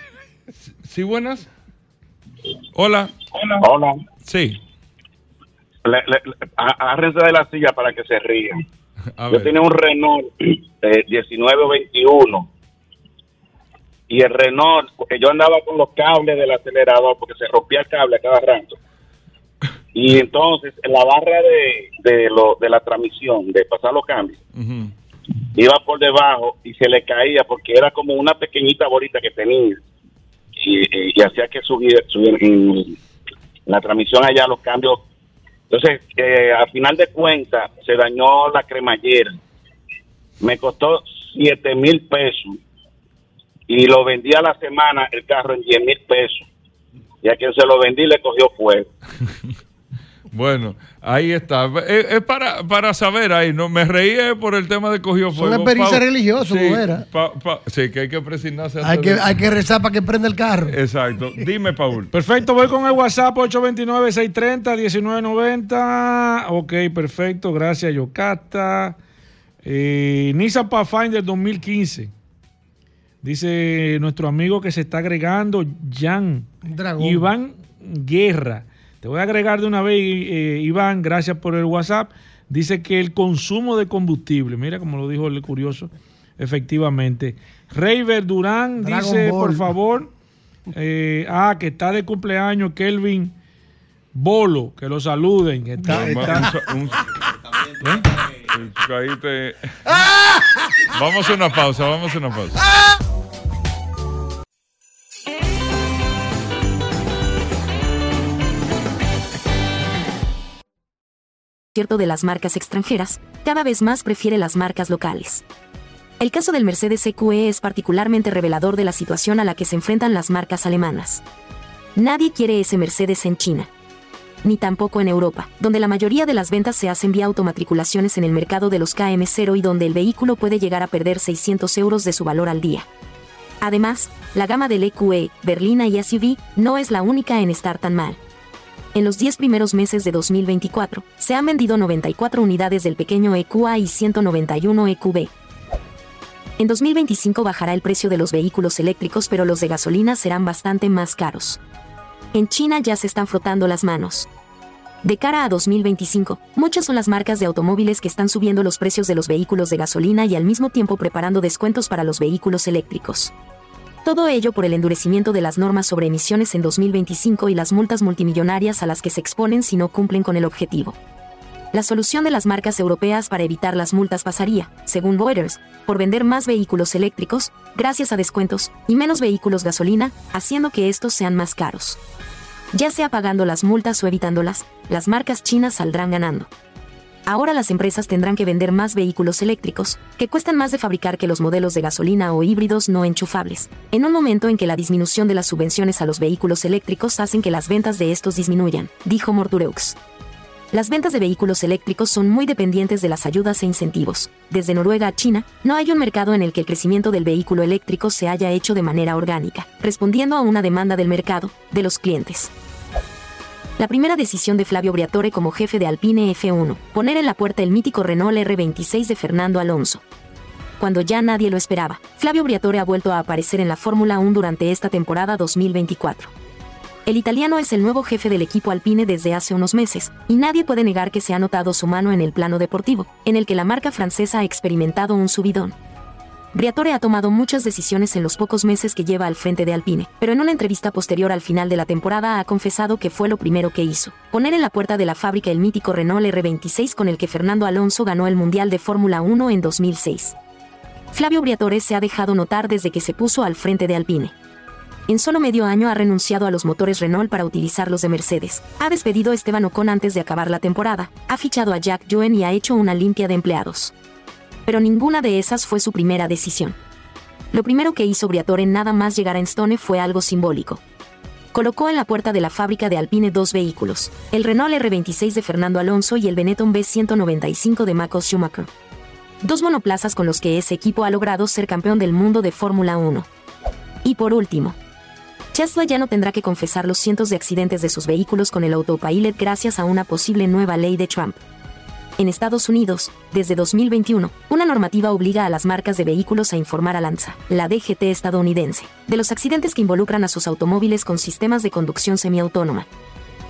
¿Sí buenas? Hola. Hola. Hola. Sí. le, le, agárrense de la silla para que se rían. A Yo ver. tenía un Renault eh, diecinueve veintiuno y el Renault, porque yo andaba con los cables del acelerador porque se rompía el cable a cada rato. Y entonces en la barra de, de, lo, de la transmisión, de pasar los cambios, Uh-huh. iba por debajo y se le caía porque era como una pequeñita bolita que tenía y, y, y hacía que subir, subir en la transmisión allá los cambios. Entonces, eh, al final de cuentas, se dañó la cremallera. Me costó siete mil pesos y lo vendí a la semana el carro en diez mil pesos. Y a quien se lo vendí le cogió fuego. Bueno, ahí está. Es, es para, para saber ahí, ¿no? Me reí por el tema de cogió fuego. Son experiencias Pa- religiosas, sí, ¿cómo era? pa- pa- sí, que hay que presignarse. Hay antes que, de- hay que rezar para que prenda el carro. Exacto. Dime, Paul. Perfecto, voy con el WhatsApp ocho dos nueve, seis tres cero, uno nueve nueve cero. Ok, perfecto, gracias, Yocasta. Eh, Nissan Pathfinder dos mil quince. Dice nuestro amigo que se está agregando, Jan. Dragón. Iván Guerra. Te voy a agregar de una vez, eh, Iván, gracias por el WhatsApp. Dice que el consumo de combustible, mira como lo dijo el curioso, efectivamente. Reiber Durán Dragon dice, Ball. por favor, eh, ah, que está de cumpleaños Kelvin Bolo, que lo saluden. Que está, Vamos, está- un- un- ¿Eh? Ahí te- Vamos a hacer una pausa, vamos a hacer una pausa. Cierto de las marcas extranjeras, cada vez más prefiere las marcas locales. El caso del Mercedes E Q E es particularmente revelador de la situación a la que se enfrentan las marcas alemanas. Nadie quiere ese Mercedes en China, ni tampoco en Europa, donde la mayoría de las ventas se hacen vía automatriculaciones en el mercado de los K M cero y donde el vehículo puede llegar a perder seiscientos euros de su valor al día. Además, la gama del E Q E, berlina y S U V, no es la única en estar tan mal. En los diez primeros meses de dos mil veinticuatro, se han vendido noventa y cuatro unidades del pequeño E Q A y ciento noventa y uno E Q B. En dos mil veinticinco bajará el precio de los vehículos eléctricos, pero los de gasolina serán bastante más caros. En China ya se están frotando las manos. De cara a dos mil veinticinco, muchas son las marcas de automóviles que están subiendo los precios de los vehículos de gasolina y al mismo tiempo preparando descuentos para los vehículos eléctricos. Todo ello por el endurecimiento de las normas sobre emisiones en dos mil veinticinco y las multas multimillonarias a las que se exponen si no cumplen con el objetivo. La solución de las marcas europeas para evitar las multas pasaría, según Reuters, por vender más vehículos eléctricos, gracias a descuentos, y menos vehículos gasolina, haciendo que estos sean más caros. Ya sea pagando las multas o evitándolas, las marcas chinas saldrán ganando. Ahora las empresas tendrán que vender más vehículos eléctricos, que cuestan más de fabricar que los modelos de gasolina o híbridos no enchufables, en un momento en que la disminución de las subvenciones a los vehículos eléctricos hacen que las ventas de estos disminuyan, dijo Mortureux. Las ventas de vehículos eléctricos son muy dependientes de las ayudas e incentivos. Desde Noruega a China, no hay un mercado en el que el crecimiento del vehículo eléctrico se haya hecho de manera orgánica, respondiendo a una demanda del mercado, de los clientes. La primera decisión de Flavio Briatore como jefe de Alpine F uno, poner en la puerta el mítico Renault R veintiséis de Fernando Alonso. Cuando ya nadie lo esperaba, Flavio Briatore ha vuelto a aparecer en la Fórmula uno durante esta temporada dos mil veinticuatro. El italiano es el nuevo jefe del equipo Alpine desde hace unos meses, y nadie puede negar que se ha notado su mano en el plano deportivo, en el que la marca francesa ha experimentado un subidón. Briatore ha tomado muchas decisiones en los pocos meses que lleva al frente de Alpine, pero en una entrevista posterior al final de la temporada ha confesado que fue lo primero que hizo: poner en la puerta de la fábrica el mítico Renault R veintiséis con el que Fernando Alonso ganó el Mundial de Fórmula uno en dos mil seis. Flavio Briatore se ha dejado notar desde que se puso al frente de Alpine. En solo medio año ha renunciado a los motores Renault para utilizarlos de Mercedes, ha despedido a Esteban Ocon antes de acabar la temporada, ha fichado a Jack Joen y ha hecho una limpia de empleados. Pero ninguna de esas fue su primera decisión. Lo primero que hizo Briatore nada más llegar a Enstone fue algo simbólico. Colocó en la puerta de la fábrica de Alpine dos vehículos, el Renault R veintiséis de Fernando Alonso y el Benetton B ciento noventa y cinco de Michael Schumacher. Dos monoplazas con los que ese equipo ha logrado ser campeón del mundo de Fórmula uno. Y por último, Tesla ya no tendrá que confesar los cientos de accidentes de sus vehículos con el autopilot gracias a una posible nueva ley de Trump. En Estados Unidos, desde dos mil veintiuno, una normativa obliga a las marcas de vehículos a informar a Lanza, la D G T estadounidense, de los accidentes que involucran a sus automóviles con sistemas de conducción semiautónoma.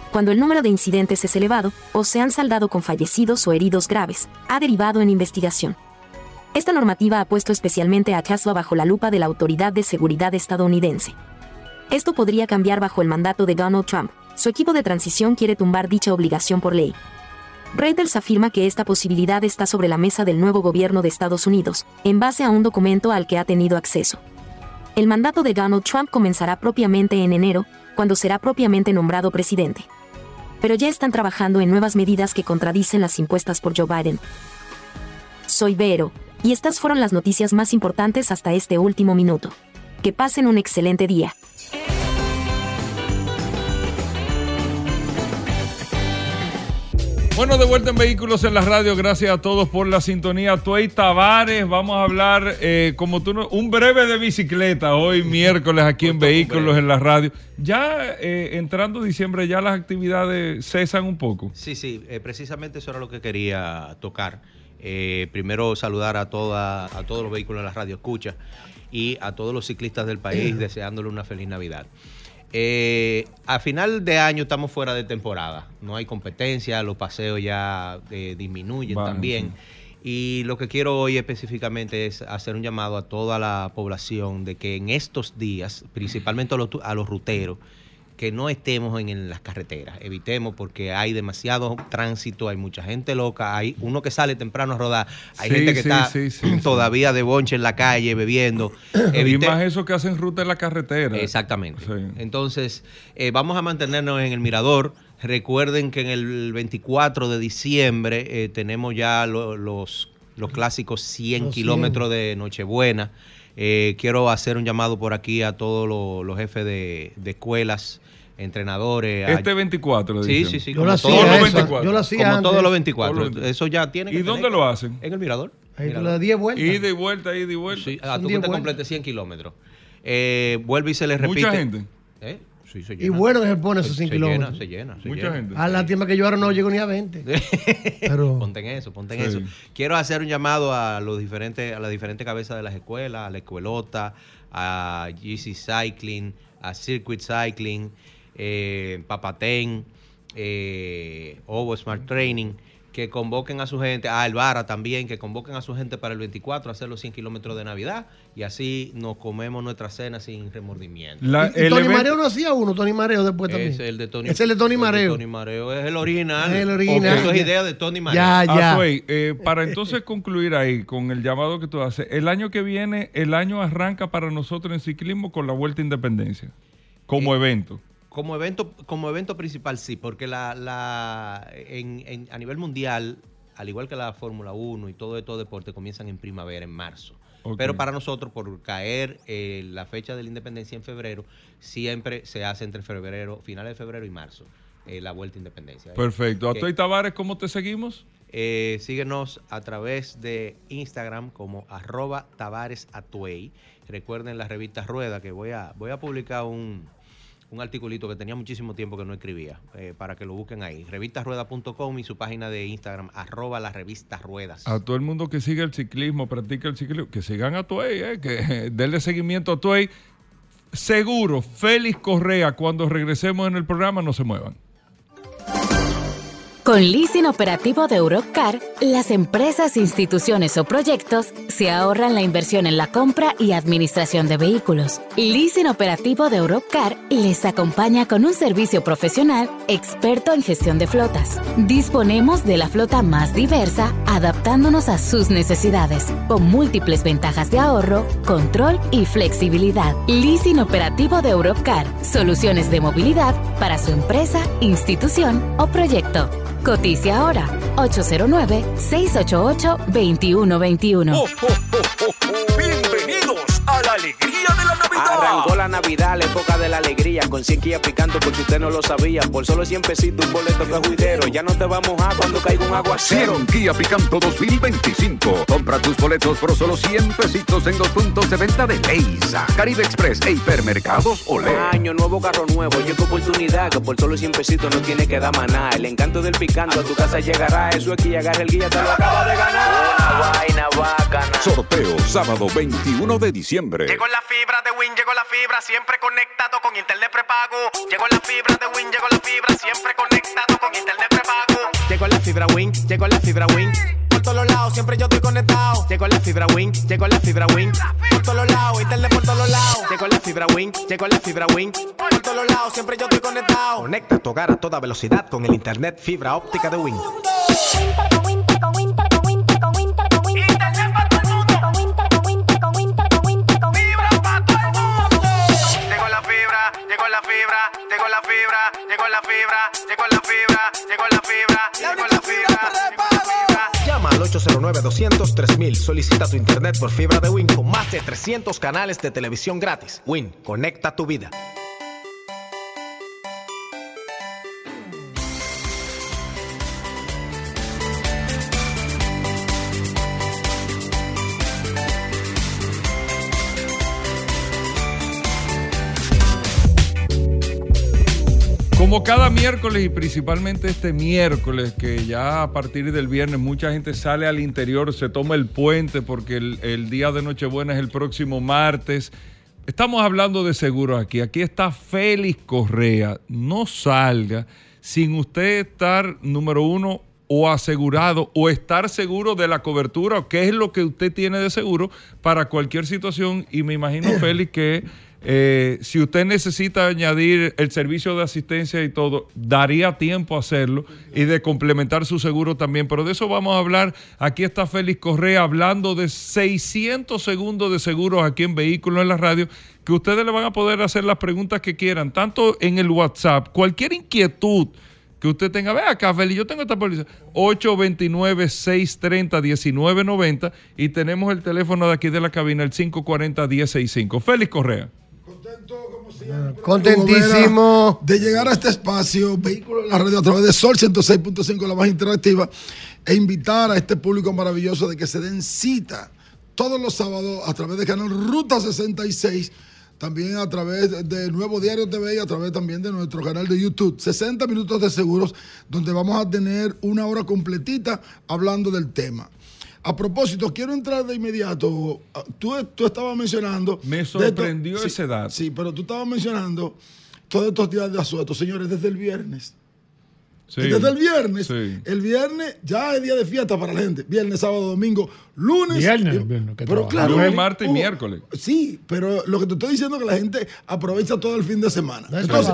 cuando el número de incidentes es elevado o se han saldado con fallecidos o heridos graves, ha derivado en investigación. Esta normativa ha puesto especialmente a Tesla bajo la lupa de la Autoridad de Seguridad estadounidense. Esto podría cambiar bajo el mandato de Donald Trump. Su equipo de transición quiere tumbar dicha obligación por ley. Reuters afirma que esta posibilidad está sobre la mesa del nuevo gobierno de Estados Unidos, en base a un documento al que ha tenido acceso. El mandato de Donald Trump comenzará propiamente en enero, cuando será propiamente nombrado presidente. Pero ya están trabajando en nuevas medidas que contradicen las impuestas por Joe Biden. Soy Vero, y estas fueron las noticias más importantes hasta este último minuto. Que pasen un excelente día. Bueno, de vuelta en Vehículos en la Radio, gracias a todos por la sintonía. Tuey Tavares, vamos a hablar, eh, como tú, no, un breve de bicicleta hoy miércoles aquí en Vehículos en la Radio. Ya eh, entrando diciembre, ya las actividades cesan un poco. Sí, sí, eh, precisamente eso era lo que quería tocar. Eh, primero saludar a, toda, a todos los vehículos en la Radio Escucha y a todos los ciclistas del país, deseándole una feliz Navidad. Eh, a final de año estamos fuera de temporada, no hay competencia, los paseos ya eh, disminuyen bueno, también. Sí. Y lo que quiero hoy específicamente es hacer un llamado a toda la población de que en estos días, principalmente a los, a los ruteros, que no estemos en, en las carreteras, evitemos porque hay demasiado tránsito, hay mucha gente loca, hay uno que sale temprano a rodar, hay sí, gente que sí, está sí, sí, todavía sí. de bonche en la calle bebiendo. Evite... Y más eso que hacen ruta en la carretera. Exactamente. Sí. Entonces, eh, vamos a mantenernos en el mirador. Recuerden que en el veinticuatro de diciembre eh, tenemos ya lo, los, los clásicos cien los kilómetros de Nochebuena. Eh, quiero hacer un llamado por aquí a todos los, los jefes de, de escuelas, entrenadores. Este veinticuatro, sí, sí, sí. Yo lo hacía, todos los veinticuatro. Yo lo hacía como antes. todos los veinticuatro. Eso ya tiene que ¿Y dónde lo hacen? En el mirador. Ahí tú le das diez vueltas. Ida y vuelta, ida y vuelta. Sí, a tu que te complete cien kilómetros. Eh, vuelve y se les repite. Mucha gente. ¿Eh? Sí, se llena. Y bueno que se pone esos cien se kilómetros. Llena, se llena, se Mucha llena. gente. A la tienda que yo ahora no llego ni a veinte. Pero... Ponte en eso, ponte en Sí. eso. Quiero hacer un llamado a los diferentes, a las diferentes cabezas de las escuelas, a la escuelota, a G C Cycling, a Circuit Cycling, eh, Papatén, eh, Ovo Smart Training, que convoquen a su gente, a Elvara también, que convoquen a su gente para el veinticuatro a hacer los cien kilómetros de Navidad y así nos comemos nuestra cena sin remordimiento. La, y, y Tony evento... Mareo no hacía uno, Tony Mareo después también. Es el de Tony, es el de Tony Mareo. El de Tony Mareo es el original. Es el original. Eso es idea de Tony Mareo. Ya, ya. Ah, Tuey, eh, para entonces concluir ahí con el llamado que tú haces, el año que viene, el año arranca para nosotros en ciclismo con la Vuelta a Independencia, como eh, evento. Como evento, como evento principal sí, porque la, la en, en, a nivel mundial, al igual que la Fórmula uno y todo estos deportes, comienzan en primavera, en marzo. Okay. Pero para nosotros, por caer eh, la fecha de la independencia en febrero, siempre se hace entre febrero, finales de febrero y marzo, eh, la Vuelta a Independencia. Perfecto. ¿A eh, Tuey Tavares cómo te seguimos? Eh, síguenos a través de Instagram como arroba Tavares Atuey. Recuerden la revista Rueda, que voy a, voy a publicar un... un articulito que tenía muchísimo tiempo que no escribía, eh, para que lo busquen ahí. revistas rueda punto com y su página de Instagram, arroba la revista Ruedas. A todo el mundo que sigue el ciclismo, practica el ciclismo, que sigan a Tuey, eh, que denle seguimiento a Tuey. Seguro, Félix Correa, cuando regresemos en el programa, no se muevan. Con leasing operativo de Europcar, las empresas, instituciones o proyectos se ahorran la inversión en la compra y administración de vehículos. Leasing operativo de Europcar les acompaña con un servicio profesional experto en gestión de flotas. Disponemos de la flota más diversa, adaptándonos a sus necesidades, con múltiples ventajas de ahorro, control y flexibilidad. Leasing operativo de Europcar, soluciones de movilidad para su empresa, institución o proyecto. Cotice ahora, ocho cero nueve, seis ocho ocho, dos uno dos uno. Oh, oh, oh, oh, oh. Bienvenidos a la alegría de la Navidad. Arrancó la Navidad, la época de la alegría, con cien Kia picando porque usted no lo sabía. Por solo cien pesitos un boleto que es juidero, ya no te va a mojar cuando caiga un aguacero. cien Kia Picanto dos mil veinticinco. Compra tus boletos por solo cien pesitos en los puntos de venta de Leisa, Caribe Express e Hipermercados Olé. Año nuevo, carro nuevo, llega oportunidad que por solo cien pesitos no tiene que dar maná. El encanto del picando a tu casa llegará, eso es que agarra el guía, te lo acaba de ganar. Una vaina bacana. Sorteo sábado veintiuno de diciembre. Llegó la fibra de Win Win, llegó la fibra, siempre conectado con internet prepago. Llegó la fibra de Win, llegó la fibra, siempre conectado con internet prepago. Llegó la fibra Win, llegó la fibra Win. Por todos lados, siempre yo estoy conectado. Llegó la fibra Win, llegó la fibra Win. Por todos lados, internet por todos lados. Llegó la fibra Win, llegó la fibra Win. Por todos lados, siempre yo estoy conectado. Conecta tu hogar a toda velocidad con el internet fibra óptica de Win. Llegó la fibra, llegó la fibra, llegó la fibra, llegó la fibra, llegó la fibra, llegó la fibra. Llama al ocho cero nueve, dos cero tres mil. Solicita tu internet por fibra de Win con más de trescientos canales de televisión gratis. Win, conecta tu vida. Como cada miércoles y principalmente este miércoles, que ya a partir del viernes mucha gente sale al interior, se toma el puente porque el, el día de Nochebuena es el próximo martes. Estamos hablando de seguros aquí. Aquí está Félix Correa. No salga sin usted estar, número uno, o asegurado o estar seguro de la cobertura o qué es lo que usted tiene de seguro para cualquier situación. Y me imagino, Félix, que Eh, si usted necesita añadir el servicio de asistencia y todo, daría tiempo a hacerlo y de complementar su seguro también, pero de eso vamos a hablar. Aquí está Félix Correa hablando de seiscientos segundos de seguros aquí en Vehículos en la Radio, que ustedes le van a poder hacer las preguntas que quieran, tanto en el WhatsApp, cualquier inquietud que usted tenga. Ve acá, Félix, yo tengo esta póliza, ocho dos nueve, seis tres cero, uno nueve nueve cero, y tenemos el teléfono de aquí de la cabina, el cinco cuatro cero, uno cero seis cinco. Félix Correa. Contentísimo de llegar a este espacio, Vehículos en la Radio, a través de Sol ciento seis punto cinco, la más interactiva, e invitar a este público maravilloso de que se den cita todos los sábados a través del canal Ruta sesenta y seis, también a través de Nuevo Diario T V y a través también de nuestro canal de YouTube. sesenta minutos de seguros, donde vamos a tener una hora completita hablando del tema. A propósito, quiero entrar de inmediato. Tú, tú estabas mencionando... Me sorprendió esto, ese sí, dato. Sí, pero tú estabas mencionando todos estos días de asueto. Señores, desde el viernes. Sí, desde el viernes. Sí. El viernes ya es día de fiesta para la gente. Viernes, sábado, domingo, lunes. Viernes, y, viernes que pero claro, lunes, martes y uh, miércoles. Sí, pero lo que te estoy diciendo es que la gente aprovecha todo el fin de semana. Entonces,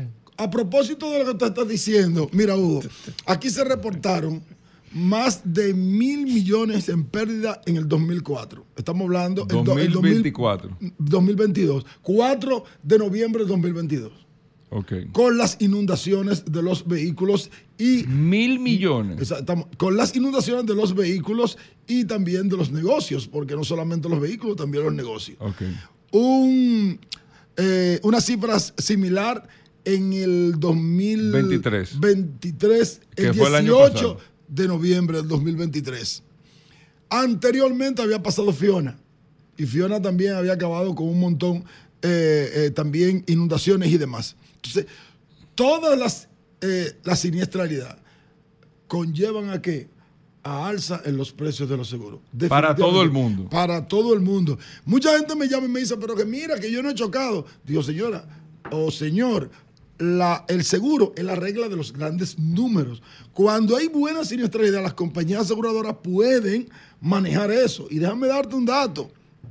a propósito de lo que tú estás diciendo, mira, Hugo, aquí se reportaron más de mil millones en pérdida en el dos mil cuatro. Estamos hablando del dos mil veinticuatro. dos mil veintidós. cuatro de noviembre de dos mil veintidós. Okay. Con las inundaciones de los vehículos y... Mil millones. Estamos, con las inundaciones de los vehículos y también de los negocios, porque no solamente los vehículos, también los negocios. Okay. Un, eh, una cifra similar en el dos mil veintitrés. veintitrés, el fue el dieciocho año pasado. De noviembre del dos mil veintitrés. Anteriormente había pasado Fiona, y Fiona también había acabado con un montón, eh, eh, también inundaciones y demás. Entonces, todas las eh, la siniestralidad conllevan a qué? A alza en los precios de los seguros. Para todo el mundo. Para todo el mundo. Mucha gente me llama y me dice, pero que mira, que yo no he chocado. Digo, señora, o señor, La, el seguro es la regla de los grandes números. Cuando hay buena siniestralidad, las compañías aseguradoras pueden manejar eso. Y déjame darte un dato.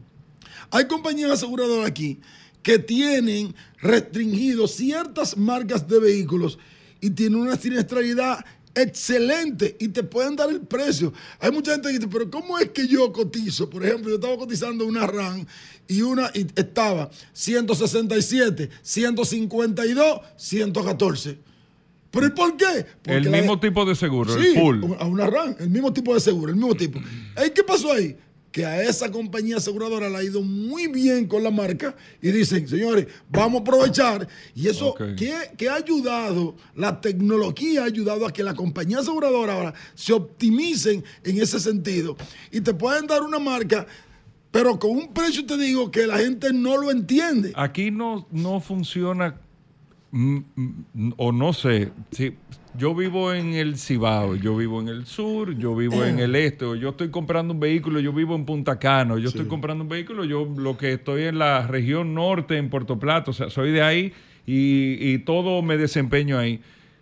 Hay compañías aseguradoras aquí que tienen restringido ciertas marcas de vehículos y tienen una siniestralidad excelente y te pueden dar el precio. Hay mucha gente que dice, pero ¿cómo es que yo cotizo? Por ejemplo, yo estaba cotizando una RAM y una y estaba ciento sesenta y siete, ciento cincuenta y dos, ciento catorce. ¿Pero y por qué? Porque el mismo la, tipo de seguro, sí, el full. A una RAM, el mismo tipo de seguro, el mismo tipo. ¿Y qué pasó ahí? Que a esa compañía aseguradora le ha ido muy bien con la marca y dicen, señores, vamos a aprovechar. Y eso, okay. ¿qué, qué ha ayudado? La tecnología ha ayudado a que la compañía aseguradora ahora se optimicen en ese sentido. Y te pueden dar una marca, pero con un precio, te digo, que la gente no lo entiende. Aquí no, no funciona mm, mm, o no sé, si yo vivo en el Cibao, yo vivo en el sur, yo vivo en el este, o yo estoy comprando un vehículo, yo vivo en Punta Cana, o yo sí. estoy comprando un vehículo, yo lo que estoy en la región norte, en Puerto Plata, o sea, soy de ahí y, y todo me desempeño ahí.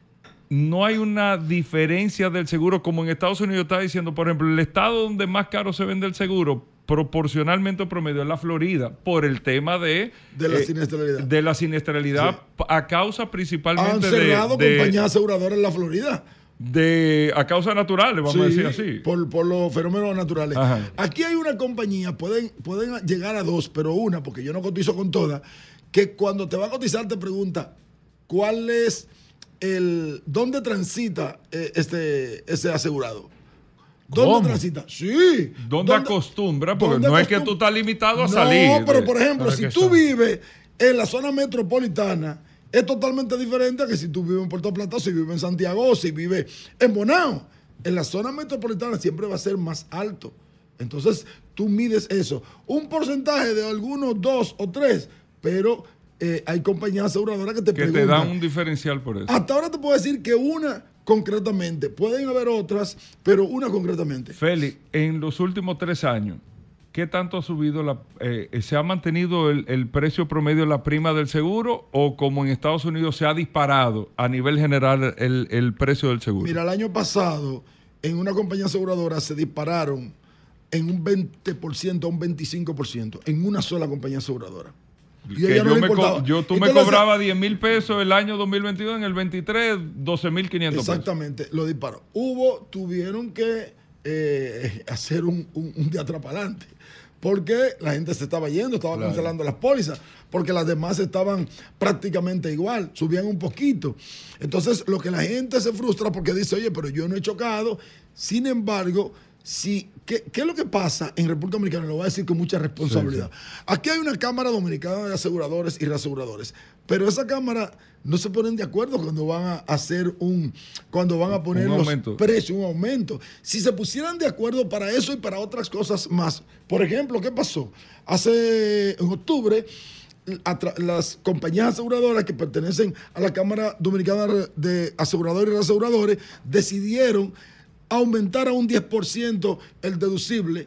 No hay una diferencia del seguro, como en Estados Unidos está diciendo, por ejemplo, el estado donde más caro se vende el seguro, proporcionalmente o promedio, es la Florida, por el tema de... De la eh, siniestralidad. De la siniestralidad, sí. a causa principalmente Han cerrado de... compañías aseguradoras en la Florida. De, a causas naturales, vamos sí, a decir así. Por, por los fenómenos naturales. Ajá. Aquí hay una compañía, pueden, pueden llegar a dos, pero una, porque yo no cotizo con todas, que cuando te va a cotizar te pregunta cuál es el... ¿Dónde transita eh, este, ese asegurado? ¿Dónde ¿Cómo? transita? Sí. ¿Dónde, ¿Dónde acostumbra? Porque no es que tú estás limitado a no, salir. No, pero por ejemplo, si tú son. vives en la zona metropolitana, es totalmente diferente a que si tú vives en Puerto Plata, o si vives en Santiago, o si vives en Bonao. En la zona metropolitana siempre va a ser más alto. Entonces, tú mides eso. Un porcentaje de algunos dos o tres, pero eh, hay compañías aseguradoras que te que preguntan. te dan un diferencial por eso. Hasta ahora te puedo decir que una concretamente, pueden haber otras, pero una concretamente. Félix, en los últimos tres años, ¿qué tanto ha subido la... Eh, ¿se ha mantenido el, el precio promedio de la prima del seguro o como en Estados Unidos se ha disparado a nivel general el, el precio del seguro? Mira, el año pasado en una compañía aseguradora se dispararon en un veinte por ciento a un veinticinco por ciento en una sola compañía aseguradora. Y que no yo le me importaba. co- yo, tú Entonces, me cobrabas diez mil pesos el año dos mil veintidós, en el veintitrés, doce mil quinientos pesos. Exactamente, lo disparó. Hubo, tuvieron que eh, hacer un, un, un de atrás para adelante, porque la gente se estaba yendo, estaba Claro. cancelando las pólizas, porque las demás estaban prácticamente igual, subían un poquito. Entonces, lo que la gente se frustra porque dice, oye, pero yo no he chocado. Sin embargo, si, ¿qué, ¿qué es lo que pasa en República Dominicana? Lo voy a decir con mucha responsabilidad. Sí, sí. Aquí hay una Cámara Dominicana de Aseguradores y Reaseguradores, pero esa Cámara no se ponen de acuerdo cuando van a hacer un, cuando van a poner un los aumento. precios, un aumento. Si se pusieran de acuerdo para eso y para otras cosas más. Por ejemplo, ¿qué pasó? Hace, en octubre, las compañías aseguradoras que pertenecen a la Cámara Dominicana de Aseguradores y Reaseguradores decidieron aumentar a un diez por ciento el deducible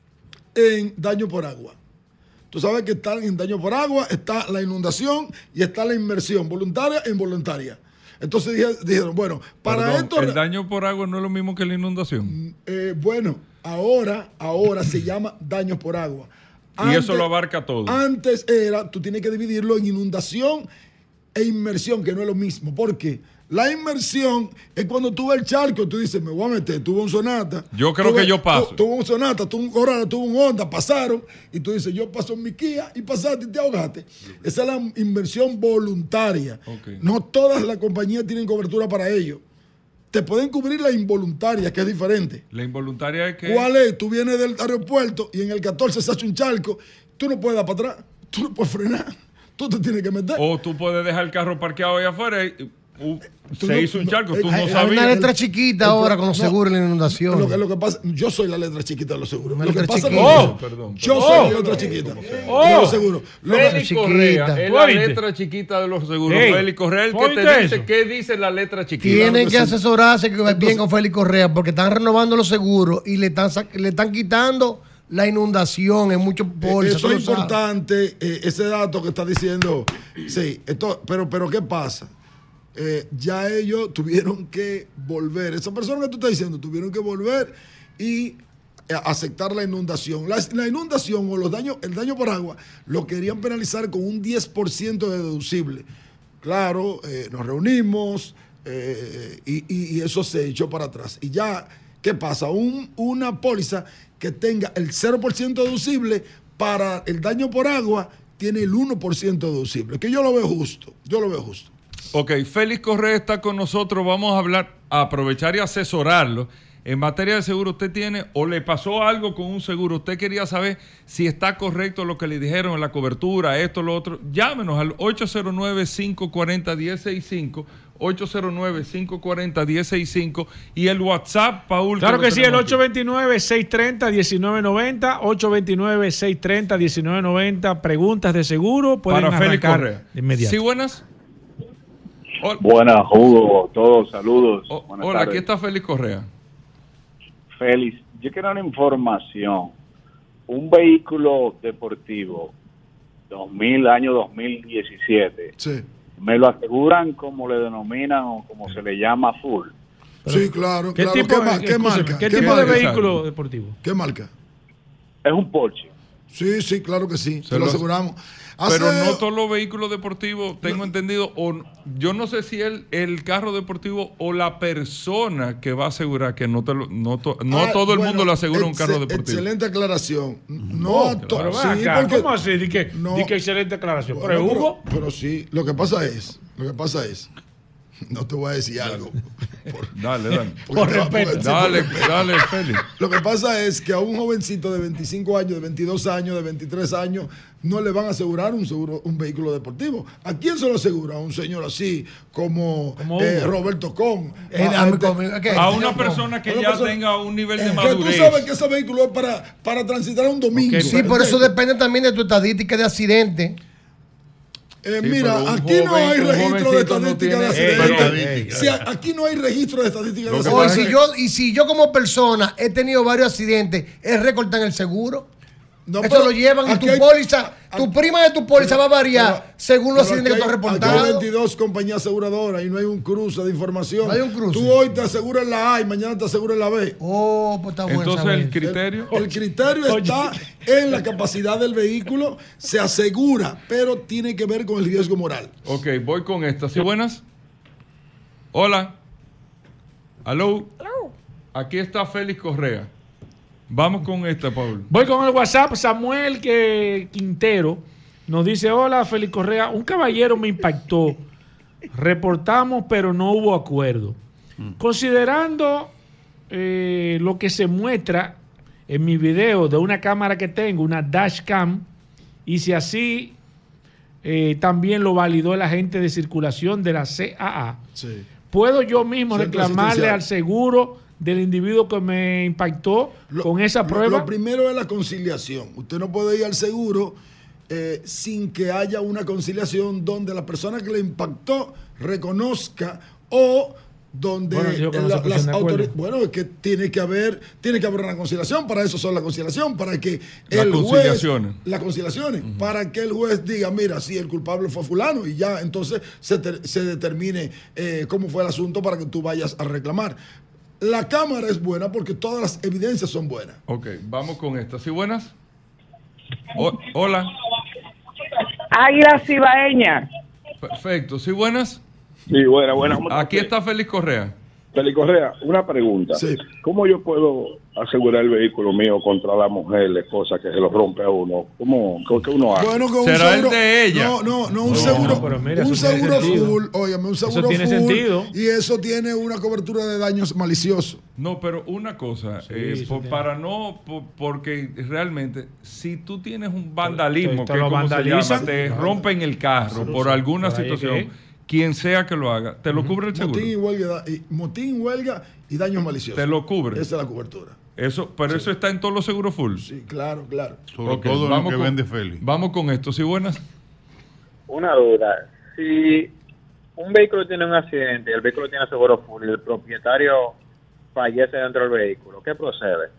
en daño por agua. Tú sabes que están en daño por agua, está la inundación y está la inmersión, voluntaria e involuntaria. Entonces dije- dijeron, bueno, para Perdón, esto... ¿el daño por agua no es lo mismo que la inundación? eh, bueno, ahora, ahora se llama daño por agua. Y eso lo abarca todo. Antes era, tú tienes que dividirlo en inundación e inmersión, que no es lo mismo. ¿Por qué? La inmersión es cuando tú ves el charco, tú dices, me voy a meter, tuvo un Sonata. Yo creo tuve- que yo paso. tu- Tuvo un Sonata, tuvo un Corona, tuvo un Honda, pasaron, y tú dices, yo paso en mi Kia y pasaste y te ahogaste. Esa es la inversión voluntaria. Ok. No todas las compañías tienen cobertura para ello. Te pueden cubrir la involuntaria, que es diferente. La involuntaria es que... ¿Cuál es? Tú vienes del aeropuerto y en el catorce se hace un charco, tú no puedes dar para atrás, tú no puedes frenar, tú te tienes que meter. O tú puedes dejar el carro parqueado ahí afuera y uh, Tú se no- hizo un charco, tú hay- no hay sabías. una letra chiquita El- ahora con los no, seguros y la inundación. Lo que, lo que pasa, yo soy la letra chiquita de los seguros. Una Lo que letra pasa chiquita. con Oh, perdón, yo perdón. soy Oh. la letra chiquita Oh. de los seguros. Lo que- Félix Correa es la ¿Oíste? letra chiquita de los seguros. Ey, Félix Correa es el que ¿oíste te dice eso? qué dice la letra chiquita. Tienen que sí. asesorarse que bien con Félix Correa porque están renovando los seguros y le están, sac- le están quitando la inundación en muchos pólizas. Eso tú es lo sabes. importante, eh, ese dato que está diciendo. Sí, esto, pero, pero ¿qué pasa? Eh, ya ellos tuvieron que volver, esa persona que tú estás diciendo, tuvieron que volver y eh, aceptar la inundación. La, la inundación o los daños, el daño por agua, lo querían penalizar con un diez por ciento de deducible. Claro, eh, nos reunimos eh, y, y- y eso se echó para atrás. Y ya, ¿qué pasa? Un, una póliza que tenga el cero por ciento deducible para el daño por agua tiene el uno por ciento deducible. Que yo lo veo justo, yo lo veo justo. Ok, Félix Correa está con nosotros. Vamos a hablar, a aprovechar y asesorarlo. En materia de seguro, usted tiene o le pasó algo con un seguro. Usted quería saber si está correcto lo que le dijeron en la cobertura, esto, lo otro. Llámenos al ocho cero nueve, cinco cuatro cero, uno cero seis cinco, ocho cero nueve, cinco cuatro cero, uno cero seis cinco y el WhatsApp, Paul. Claro lo que sí, el tenemos aquí. ocho dos nueve, seis tres cero, uno nueve nueve cero, ocho dos nueve, seis tres cero, uno nueve nueve cero. Preguntas de seguro pueden Para Félix arrancar Correa. de inmediato. Sí, buenas. Buenas, Hugo, todos, saludos. O- Buenas hola, tardes. aquí está Félix Correa. Félix, yo quiero una información. Un vehículo deportivo dos mil, año dos mil diecisiete, Sí. me lo aseguran como le denominan o como se le llama full. Sí, claro, ¿Qué claro. tipo, ¿Qué, ma- eh, qué escúchame, marca? ¿qué ¿Qué tipo de marca? vehículo deportivo? ¿Qué marca? Es un Porsche. Sí, sí, claro que sí. Se Se lo lo- aseguramos. Pero Hace- no todos los vehículos deportivos, tengo entendido, o yo no sé si el, el carro deportivo o la persona que va a asegurar que no te lo- no, to- no Ah, todo el bueno, mundo le asegura un carro exce- deportivo. Excelente aclaración. No, a to- Pero ven sí, acá, porque- ¿cómo así? Di que, No. di que excelente aclaración. Bueno, pero Hugo, pero, pero sí, lo que pasa es, lo que pasa es, no te voy a decir algo. Dale, dale. Porque te va- porque- sí, Dale, porque- dale, Félix. Lo que pasa es que a un jovencito de veinticinco años, de veintidós años, de veintitrés años, no le van a asegurar un seguro, un vehículo deportivo. ¿A quién se lo asegura? A un señor así como, eh, Hugo. Roberto Con. Eh, a, a mi este- comi- ¿qué? A una persona que Una ya persona- tenga un nivel de que tú madurez. sabes que ese vehículo es para, para transitar un domingo. Sí, por eso depende también de tu estadística de accidente. Eh, Sí, mira, pero un aquí no joven- hay un registro de jovencito no estadística de tiene- accidentes. Ey, ey, ey. Si a- aquí no hay registro de estadística de O y accidentes. si yo y si yo como persona he tenido varios accidentes, es recortar en el seguro. Eso pero lo llevan y aquí tu hay- póliza, tu prima de tu póliza va a variar según los Pero accidentes que tú has aquí hay- reportado. Aquí hay veintidós compañías aseguradoras y no hay un cruce de información. No hay un cruce. Tú hoy te aseguras la A y mañana te aseguras la B. Oh, pues está bueno. Entonces, saber. el criterio. El criterio está en la capacidad del vehículo, se asegura, pero tiene que ver con el riesgo moral. Ok, voy con esta. ¿Sí, buenas? Hola. Aló. Aquí está Félix Correa. Vamos con esta, Pablo. voy con el WhatsApp. Samuel que Quintero nos dice: hola, Félix Correa. Un caballero me impactó. Reportamos, pero no hubo acuerdo. Considerando eh, lo que se muestra en mi video de una cámara que tengo, una dashcam, y si así eh, también lo validó el agente de circulación de la C A A, Sí. ¿puedo yo mismo Centro reclamarle asistencial. al seguro del individuo que me impactó con esa Lo- prueba? Lo primero es la conciliación. Usted no puede ir al seguro eh, sin que haya una conciliación donde la persona que le impactó reconozca o donde Bueno, dijo que no se la- pusieron las de acuerdo. autoridades. Bueno, es que tiene que haber, tiene que haber una conciliación. Para eso son las conciliaciones, para que Las el conciliaciones. juez. Las conciliaciones. Para que el juez diga, mira, si el culpable fue fulano, y ya entonces se, ter- se determine eh, cómo fue el asunto para que tú vayas a reclamar. La cámara es buena porque todas las evidencias son buenas. Ok, vamos con esta. ¿Sí, buenas? O- hola. Águila Cibaeña. Perfecto. ¿Sí, buenas? Sí, buena, buena. Aquí está Félix Correa. Félix Correa, una pregunta. ¿Cómo yo puedo asegurar el vehículo mío contra la mujer, la esposa que se lo rompe a uno? ¿Cómo qué uno hace? Bueno, con un ¿Será seguro, el de ella? No, no, no, un No, seguro, pero mira, un eso tiene seguro sentido. full, óyeme, un seguro tiene full, sentido. y eso tiene una cobertura de daños maliciosos. No, pero una cosa, eh, eso por- tiene. para no, por- porque realmente, si tú tienes un vandalismo, te que lo es como se vandalizan. llama, te Claro. rompen el carro Claro, por sí. alguna Por ahí es situación, que quien sea que lo haga, te lo cubre el seguro. Motín y huelga, y, motín, huelga y daños maliciosos. Te lo cubre. Esa es la cobertura. Eso, pero eso está en todos los seguros full. Sí, claro, claro. Sobre Ok, todo lo vamos que con- vende Félix. Vamos con esto, ¿sí, buenas? Una duda. Si un vehículo tiene un accidente, el vehículo tiene seguro full y el propietario fallece dentro del vehículo, ¿qué procede?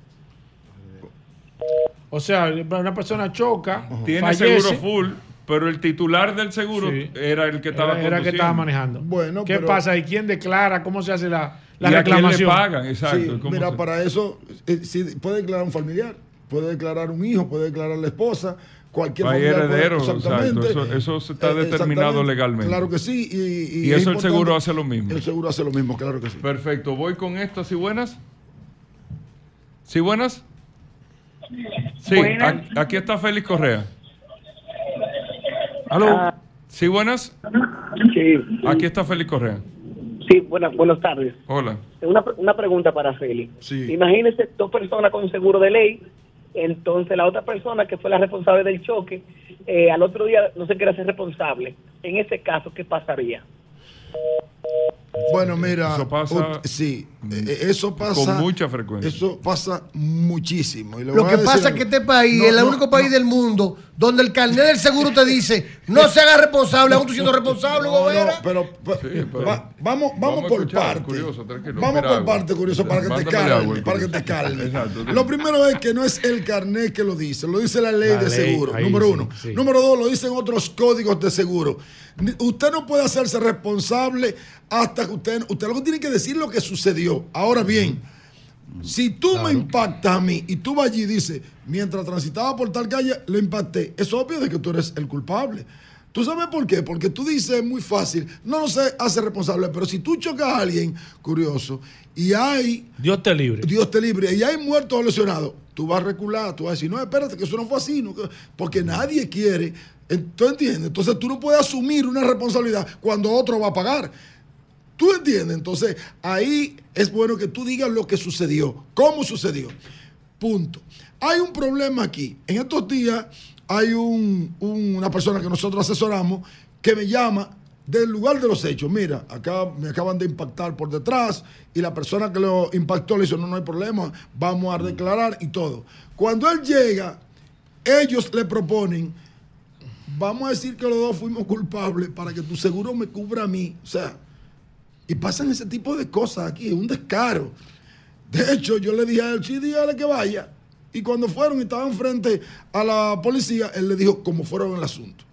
O sea, una persona choca, Tiene fallece, seguro full, pero el titular del seguro Sí. era el que estaba era, era el que estaba manejando. Bueno, ¿Qué pero- pasa? ¿Y quién declara? ¿Cómo se hace la, la ¿Y a quién le reclamación? pagan? Exacto. Sí, ¿cómo mira, se- para eso eh, sí, puede declarar un familiar, puede declarar un hijo, puede declarar la esposa, cualquier Hay familiar. puede- herederos, exactamente. exacto, eso- eso se está Eh, determinado exactamente. legalmente. Claro que sí. Y, y Y es eso el importante- seguro hace lo mismo. El seguro hace lo mismo, claro que sí. Perfecto, voy con estas, ¿sí buenas? ¿Sí buenas? Sí, Buenas. a- aquí está Félix Correa. ¿Aló? Ah, ¿Sí buenas? sí, Aquí está Félix Correa. sí, buenas, buenas tardes. Hola. Una, una pregunta para Félix. Sí. Imagínese dos personas con seguro de ley, entonces la otra persona que fue la responsable del choque, eh, al otro día no se quiere hacer responsable. En ese caso, ¿qué pasaría? Bueno, mira, eso pasa, uh, sí, eso pasa con mucha frecuencia. Eso pasa muchísimo. Y Lo que pasa es que este país no, es el no, único país no. del mundo donde el carnet del seguro te dice no se haga responsable, aún tú siendo responsable, no, no, pero, sí, pero va, vamos, vamos, vamos por parte. Curioso, vamos por agua. parte, curioso, para que te calme, para que te calme. Exacto. Lo primero es que no es el carnet que lo dice, lo dice la ley la de ley, seguro, número sí, uno. Sí. Número dos, lo dicen otros códigos de seguro. Usted no puede hacerse responsable hasta que usted, usted lo que tiene que decir lo que sucedió. Ahora bien, si tú claro. me impactas a mí y tú vas allí y dices, mientras transitaba por tal calle, le impacté, es obvio de que tú eres el culpable. ¿Tú sabes por qué? Porque tú dices muy fácil, no no se hace responsable, pero si tú chocas a alguien, curioso, y hay... Dios te libre. Dios te libre, y hay muertos o lesionados, tú vas a recular, tú vas a decir, no, espérate, que eso no fue así, no, porque nadie quiere... ¿Tú entiendes? Entonces tú no puedes asumir una responsabilidad cuando otro va a pagar. ¿Tú entiendes? Entonces ahí es bueno que tú digas lo que sucedió, cómo sucedió. Punto. Hay un problema aquí. En estos días hay un, un, una persona que nosotros asesoramos que me llama del lugar de los hechos. Mira, acá me acaban de impactar por detrás y la persona que lo impactó le dice, no, no hay problema, vamos a declarar y todo. Cuando él llega, ellos le proponen, vamos a decir que los dos fuimos culpables para que tu seguro me cubra a mí. O sea, y pasan ese tipo de cosas aquí, es un descaro. De hecho, yo le dije a él, sí, dígale que vaya. Y cuando fueron y estaban frente a la policía, él le dijo cómo fueron el asunto.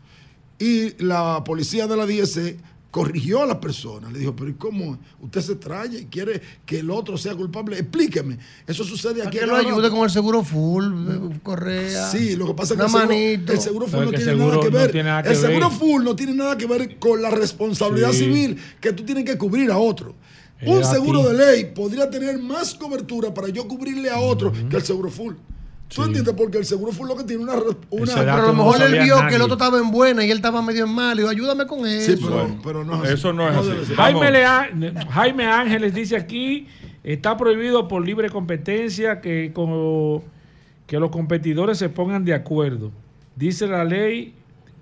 Y la policía de la D S C corrigió a la persona. Le dijo, pero ¿y cómo? Usted se trae y quiere que el otro sea culpable. Explíqueme. Eso sucede aquí. Que lo ayude con el seguro full, Correa. Sí, lo que pasa es que el seguro, el seguro full no tiene nada que ver. El seguro full no tiene nada que ver con la responsabilidad sí. civil que tú tienes que cubrir a otro. Un seguro de ley podría tener más cobertura para yo cubrirle a otro uh-huh. que el seguro full. ¿Tú sí. entiendes? Porque el seguro full lo que tiene una... una pero a lo mejor no él vio nadie. que el otro estaba en buena y él estaba medio en mal. Y dijo, ayúdame con eso. Sí, pero, bueno, pero no es eso no es no así. Jaime, Lea, Jaime Ángeles dice aquí, está prohibido por libre competencia que, como, que los competidores se pongan de acuerdo. Dice la ley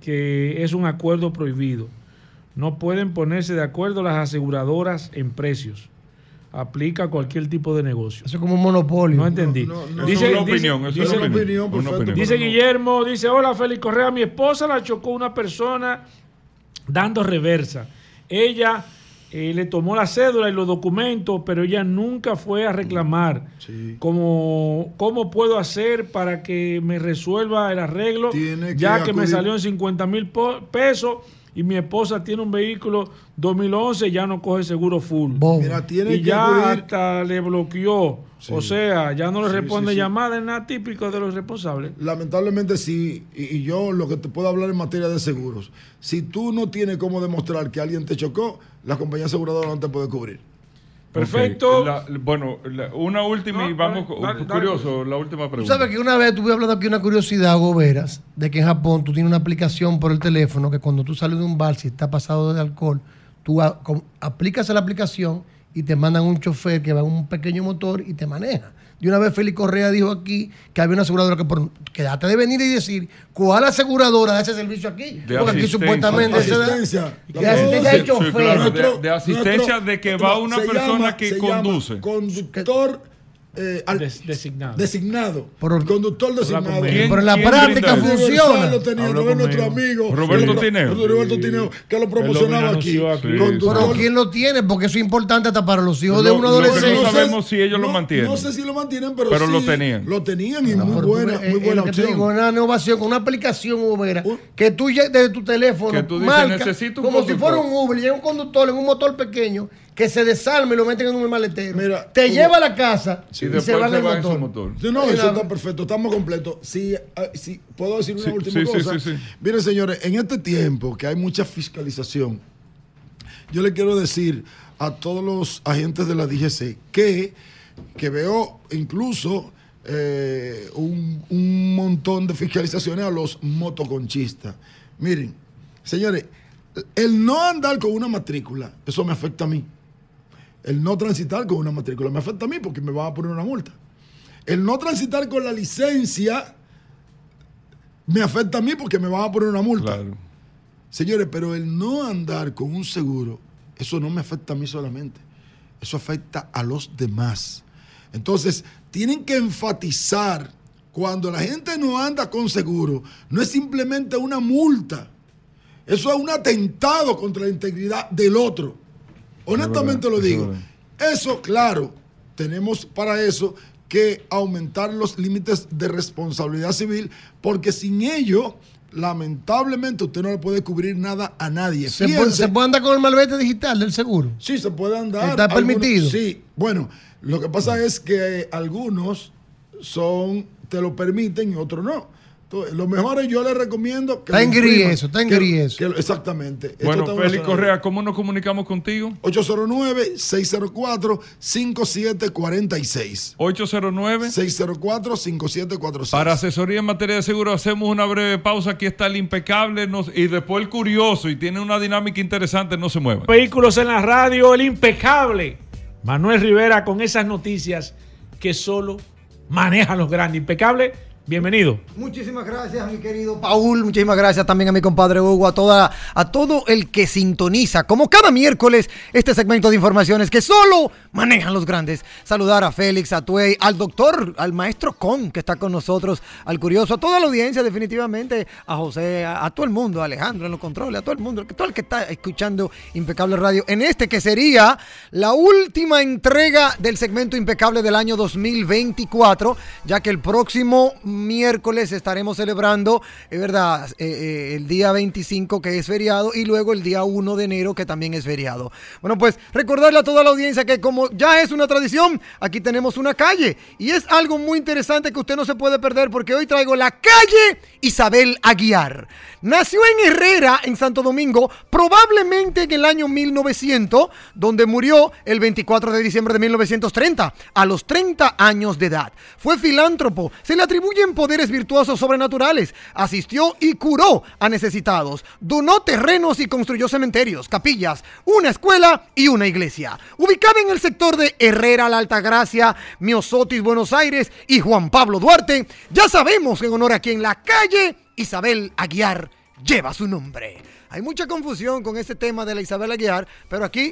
que es un acuerdo prohibido. No pueden ponerse de acuerdo las aseguradoras en precios. Aplica a cualquier tipo de negocio. Eso es como un monopolio. No entendí. No, no, dice, no, es una opinión. Dice, es una opinión, una opinión dice Guillermo, dice, hola Félix Correa, mi esposa la chocó una persona dando reversa. Ella eh, le tomó la cédula y los documentos, pero ella nunca fue a reclamar. Sí. ¿Cómo, ¿Cómo puedo hacer para que me resuelva el arreglo? Tiene que ya que acudir. Me salió en cincuenta mil pesos. Y mi esposa tiene un vehículo dos mil once, ya no coge seguro full. Mira, tiene y que ya acudir. hasta le bloqueó. Sí. O sea, ya no le sí, responde sí, sí. llamadas, nada típico de los responsables. Lamentablemente sí, y, y yo lo que te puedo hablar en materia de seguros, si tú no tienes cómo demostrar que alguien te chocó, la compañía aseguradora no te puede cubrir. Perfecto. Okay. La, bueno, la, una última no, y vamos, dale, dale, curioso, dale. La última pregunta. Tú sabes que una vez estuve hablando aquí una curiosidad, Goberas, de que en Japón tú tienes una aplicación por el teléfono que cuando tú sales de un bar, si está pasado de alcohol, tú a, con, aplicas la aplicación y te mandan un chofer que va en un pequeño motor y te maneja. Y una vez Félix Correa dijo aquí que había una aseguradora que por, quédate de venir y decir cuál aseguradora da ese servicio aquí. De porque aquí supuestamente de asistencia. De asistencia hay chofer. Sí, claro, de, de asistencia nuestro, de que va una persona llama, que conduce. Conductor eh, al, Des, designado. Designado. Por, conductor designado. ¿Quién, pero en la práctica funciona. Lo tenía, no es nuestro amigo. Roberto Tineo. Roberto Tineo, que lo promocionaba aquí. aquí. Sí. Pero ¿quién lo tiene? Porque eso es importante hasta para los hijos lo, de un adolescente. No sabemos si ellos no, lo mantienen. No sé si lo mantienen, pero, pero sí, lo tenían. Lo tenían y no, muy buena, muy buena eh, opción. Digo, una innovación, una aplicación Uber, uh, que tú desde tu teléfono que tú dices, marca, necesito un como conductor. Si fuera un Uber, llega un conductor en un motor pequeño que se desarme y lo meten en un maletero. Mira, te Hugo, lleva a la casa sí, y se va en el motor. motor. Sí, no, eso está perfecto, estamos completos. Si, uh, si puedo decir una sí, última sí, cosa. Sí, sí, sí. Miren, señores, en este tiempo que hay mucha fiscalización, yo le quiero decir a todos los agentes de la D G C que, que veo incluso eh, un, un montón de fiscalizaciones a los motoconchistas. Miren, señores, el no andar con una matrícula, eso me afecta a mí. El no transitar con una matrícula me afecta a mí porque me van a poner una multa. El no transitar con la licencia me afecta a mí porque me van a poner una multa. Claro. Señores, pero el no andar con un seguro eso no me afecta a mí solamente, eso afecta a los demás. Entonces, tienen que enfatizar, cuando la gente no anda con seguro, no es simplemente una multa, eso es un atentado contra la integridad del otro. Honestamente lo digo. Eso, claro, tenemos para eso que aumentar los límites de responsabilidad civil, porque sin ello, lamentablemente, usted no le puede cubrir nada a nadie. ¿Se puede, ¿Se puede andar con el malvete digital del seguro? Sí, se puede andar. ¿Está permitido? Sí, bueno, lo que pasa es que algunos son, te lo permiten y otros no. Entonces, lo mejor es, yo les recomiendo que... Está en gris eso, está en gris eso. Exactamente. Bueno, Félix Correa, ¿cómo nos comunicamos contigo? ocho cero nueve, seis cero cuatro, cinco siete cuatro seis. ocho cero nueve, seis cero cuatro, cinco siete cuatro seis. Para asesoría en materia de seguro hacemos una breve pausa. Aquí está el impecable nos, y después el curioso, y tiene una dinámica interesante, no se muevan. Vehículos en la radio, el impecable Manuel Rivera con esas noticias que solo manejan los grandes. Impecable, bienvenido. Muchísimas gracias, mi querido Paul. Muchísimas gracias también a mi compadre Hugo, a toda, a todo el que sintoniza, como cada miércoles, este segmento de informaciones que solo manejan los grandes. Saludar a Félix, a Tuey, al doctor, al maestro Con, que está con nosotros, al curioso, a toda la audiencia, definitivamente, a José, a, a todo el mundo, a Alejandro en los controles, a todo el mundo, a todo el que está escuchando Impecable Radio, en este que sería la última entrega del segmento Impecable del año dos mil veinticuatro, ya que el próximo miércoles estaremos celebrando, es verdad, eh, eh, el día veinticinco, que es feriado, y luego el día uno de enero, que también es feriado. Bueno, pues recordarle a toda la audiencia que, como ya es una tradición, aquí tenemos una calle, y es algo muy interesante que usted no se puede perder, porque hoy traigo la calle Isabel Aguiar. Nació en Herrera, en Santo Domingo, probablemente en el año mil novecientos, donde murió el veinticuatro de diciembre de mil novecientos treinta, a los treinta años de edad. Fue filántropo, se le atribuyen poderes virtuosos sobrenaturales, asistió y curó a necesitados, donó terrenos y construyó cementerios, capillas, una escuela y una iglesia. Ubicada en el sector de Herrera, La Altagracia, Miosotis, Buenos Aires y Juan Pablo Duarte, ya sabemos en honor a quien la calle Isabel Aguiar lleva su nombre. Hay mucha confusión con este tema de la Isabel Aguiar, pero aquí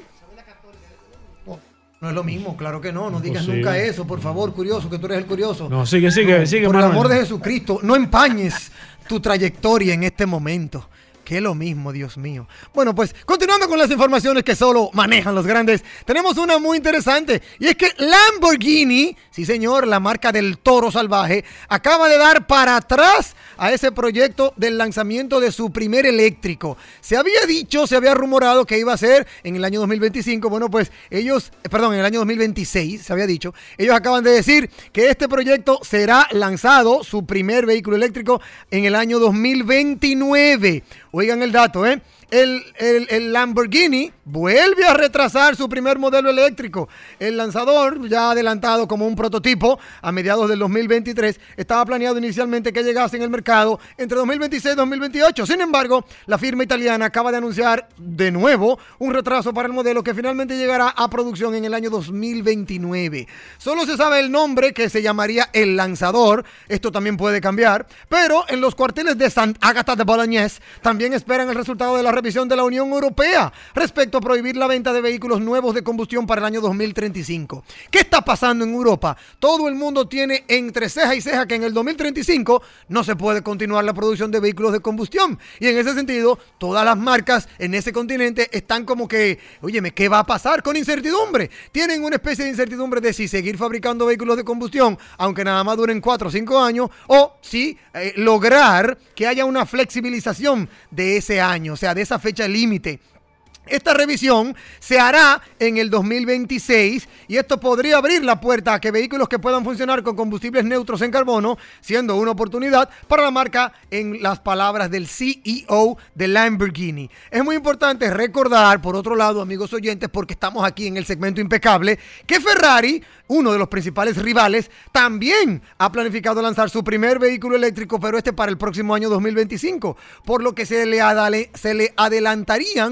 oh, no es lo mismo, claro que no, no digas Imposible. nunca eso, por favor, curioso, que tú eres el curioso. No, sigue, sigue, no, sigue. Por el Manuel. amor de Jesucristo, no empañes tu trayectoria en este momento. Que es lo mismo, Dios mío. Bueno, pues continuando con las informaciones que solo manejan los grandes, tenemos una muy interesante, y es que Lamborghini, sí señor, la marca del toro salvaje, acaba de dar para atrás a ese proyecto del lanzamiento de su primer eléctrico. Se había dicho, se había rumorado que iba a ser en el año dos mil veinticinco. Bueno, pues ellos, perdón, en el año dos mil veintiséis se había dicho. Ellos acaban de decir que este proyecto será lanzado, su primer vehículo eléctrico, en el año dos mil veintinueve. Oigan el dato, ¿eh? El, el, el Lamborghini vuelve a retrasar su primer modelo eléctrico. El lanzador, ya adelantado como un prototipo a mediados del dos mil veintitrés, estaba planeado inicialmente que llegase en el mercado entre dos mil veintiséis y dos mil veintiocho. Sin embargo, la firma italiana acaba de anunciar de nuevo un retraso para el modelo que finalmente llegará a producción en el año dos mil veintinueve. Solo se sabe el nombre, que se llamaría el lanzador. Esto también puede cambiar, pero en los cuarteles de Sant'Agata de Bolognese también esperan el resultado de la revisión de la Unión Europea respecto a prohibir la venta de vehículos nuevos de combustión para el año dos mil treinta y cinco. ¿Qué está pasando en Europa? Todo el mundo tiene entre ceja y ceja que en el dos mil treinta y cinco no se puede continuar la producción de vehículos de combustión. Y en ese sentido, todas las marcas en ese continente están como que, óyeme, ¿qué va a pasar? Con incertidumbre. Tienen una especie de incertidumbre de si seguir fabricando vehículos de combustión, aunque nada más duren cuatro o cinco años, o si eh, lograr que haya una flexibilización de ese año, o sea, de esa fecha límite. Esta revisión se hará en el dos mil veintiséis, y esto podría abrir la puerta a que vehículos que puedan funcionar con combustibles neutros en carbono, siendo una oportunidad para la marca, en las palabras del C E O de Lamborghini. Es muy importante recordar, por otro lado, amigos oyentes, porque estamos aquí en el segmento impecable, que Ferrari, uno de los principales rivales, también ha planificado lanzar su primer vehículo eléctrico, pero este para el próximo año dos mil veinticinco, por lo que se le, adale, se le adelantarían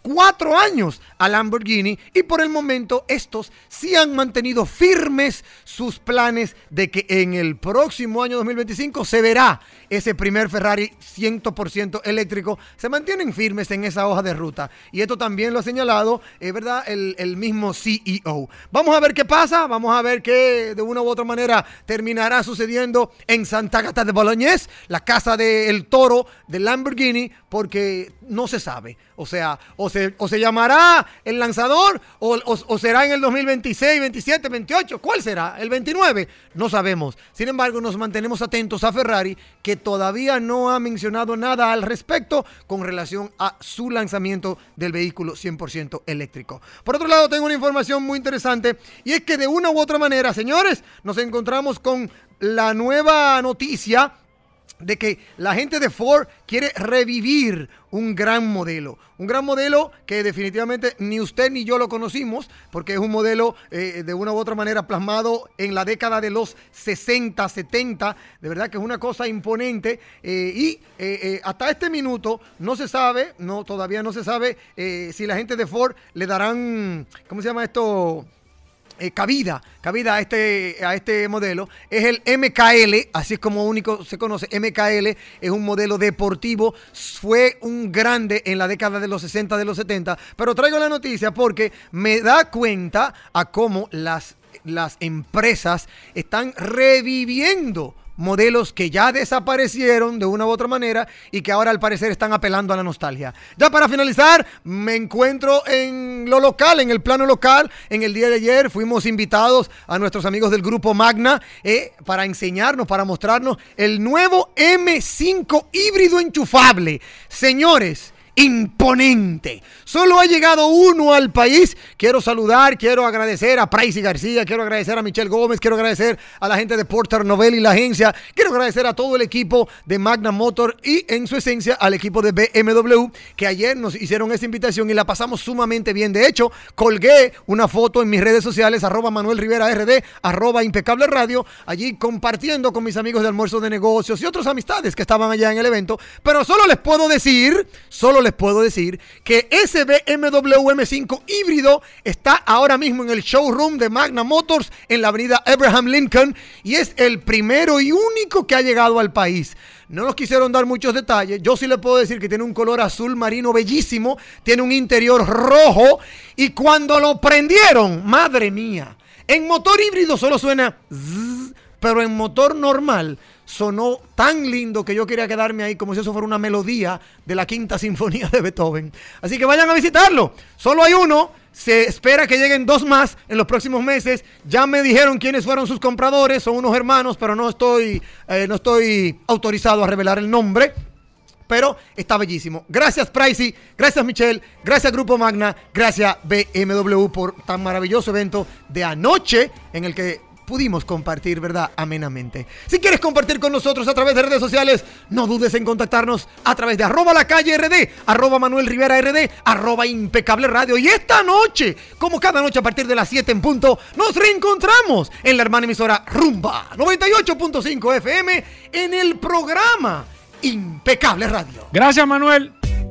cuatro años a Lamborghini y por el momento estos sí han mantenido firmes sus planes de que en el próximo año dos mil veinticinco se verá ese primer Ferrari cien por ciento eléctrico. Se mantienen firmes en esa hoja de ruta y esto también lo ha señalado, es eh, verdad, el, el mismo C E O. Vamos a ver qué pasa, vamos a ver qué de una u otra manera terminará sucediendo en Santa Agata de Bolognés, la casa del toro de Lamborghini, porque no se sabe. O sea, o se, o se llamará el lanzador o, o, o será en el dos mil veintiséis, veintisiete, veintiocho. ¿Cuál será? ¿El veintinueve? No sabemos. Sin embargo, nos mantenemos atentos a Ferrari, que todavía no ha mencionado nada al respecto con relación a su lanzamiento del vehículo cien por ciento eléctrico. Por otro lado, tengo una información muy interesante y es que de una u otra manera, señores, nos encontramos con la nueva noticia de que la gente de Ford quiere revivir un gran modelo. Un gran modelo que definitivamente ni usted ni yo lo conocimos, porque es un modelo eh, de una u otra manera plasmado en la década de los sesenta, setenta. De verdad que es una cosa imponente. Eh, y eh, eh, hasta este minuto no se sabe, no todavía no se sabe eh, si la gente de Ford le darán, ¿cómo se llama esto? Eh, cabida, cabida a este, a este modelo. Es el M K L, así es como único se conoce. M K L es un modelo deportivo, fue un grande en la década de los sesenta, de los setenta, pero traigo la noticia porque me da cuenta a cómo las, las empresas están reviviendo modelos que ya desaparecieron de una u otra manera y que ahora al parecer están apelando a la nostalgia. Ya para finalizar, me encuentro en lo local, en el plano local. En el día de ayer fuimos invitados a nuestros amigos del Grupo Magna eh, para enseñarnos, para mostrarnos el nuevo M cinco híbrido enchufable. Señores, imponente. Solo ha llegado uno al país. Quiero saludar, quiero agradecer a Pricey García, quiero agradecer a Michelle Gómez, quiero agradecer a la gente de Porter Novelli y la agencia, quiero agradecer a todo el equipo de Magna Motor y en su esencia al equipo de B M W que ayer nos hicieron esa invitación y la pasamos sumamente bien. De hecho, colgué una foto en mis redes sociales, arroba Manuel Rivera R D, arroba Impecable Radio, allí compartiendo con mis amigos de Almuerzo de Negocios y otras amistades que estaban allá en el evento. Pero solo les puedo decir, solo les puedo decir que ese B M W M cinco híbrido está ahora mismo en el showroom de Magna Motors en la avenida Abraham Lincoln y es el primero y único que ha llegado al país. No nos quisieron dar muchos detalles. Yo sí le puedo decir que tiene un color azul marino bellísimo, tiene un interior rojo y cuando lo prendieron, madre mía, en motor híbrido solo suena zzz, pero en motor normal sonó tan lindo que yo quería quedarme ahí como si eso fuera una melodía de la Quinta Sinfonía de Beethoven. Así que vayan a visitarlo. Solo hay uno. Se espera que lleguen dos más en los próximos meses. Ya me dijeron quiénes fueron sus compradores. Son unos hermanos, pero no estoy, eh, no estoy autorizado a revelar el nombre. Pero está bellísimo. Gracias Pricey, gracias Michelle, gracias Grupo Magna, gracias B M W por tan maravilloso evento de anoche en el que pudimos compartir, ¿verdad? Amenamente. Si quieres compartir con nosotros a través de redes sociales, no dudes en contactarnos a través de arroba la calle RD, arroba Manuel Rivera R D, arroba Impecable Radio. Y esta noche, como cada noche a partir de las siete en punto, nos reencontramos en la hermana emisora Rumba noventa y ocho punto cinco F M en el programa Impecable Radio. Gracias, Manuel.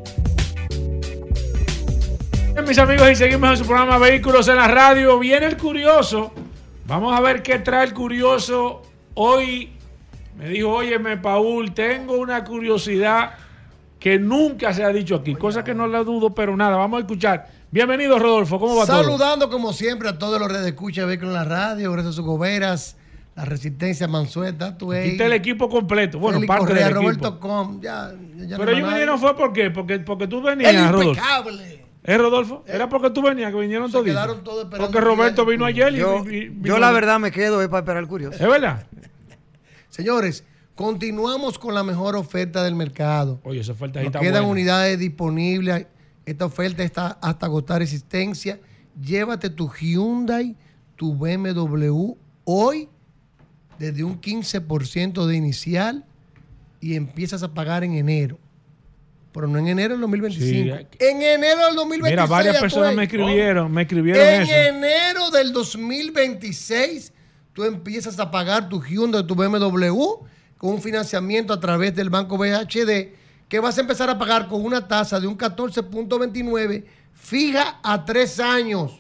Mis amigos, y seguimos en su programa Vehículos en la Radio. Viene el curioso. Vamos a ver qué trae el curioso hoy. Me dijo, óyeme, Paul, tengo una curiosidad que nunca se ha dicho aquí, cosa que no la dudo, pero nada, vamos a escuchar. Bienvenido, Rodolfo, ¿cómo va todo? Saludando como siempre a todos los redes de escucha de Vehículos en la Radio, gracias a sus goberas, la Resistencia Mansueta, tú Aquí está el equipo completo, bueno, Félix parte Correa, del equipo. Roberto Com, ya, ya pero no ellos nadie. vinieron fue ¿por qué? Porque, porque tú venías, El Rodolfo. impecable. ¿Eh, Rodolfo? Era porque tú venías, que vinieron todos. Quedaron todos esperando. Porque Roberto vino ayer y, Yo, y- y vino yo la verdad me quedo eh, para esperar el curioso. ¿Es verdad? Señores, continuamos con la mejor oferta del mercado. Oye, esa oferta ahí Nos está quedan buena. unidades disponibles. Esta oferta está hasta agotar existencia. Llévate tu Hyundai, tu B M W hoy desde un quince por ciento de inicial y empiezas a pagar en enero. Pero no en enero del dos mil veinticinco. Sí, en enero del dos mil veintiséis. Mira, varias ya personas tú me ves. escribieron, me escribieron En eso. enero del dos mil veintiséis, tú empiezas a pagar tu Hyundai, tu B M W, con un financiamiento a través del Banco B H D, que vas a empezar a pagar con una tasa de un catorce punto veintinueve fija a tres años.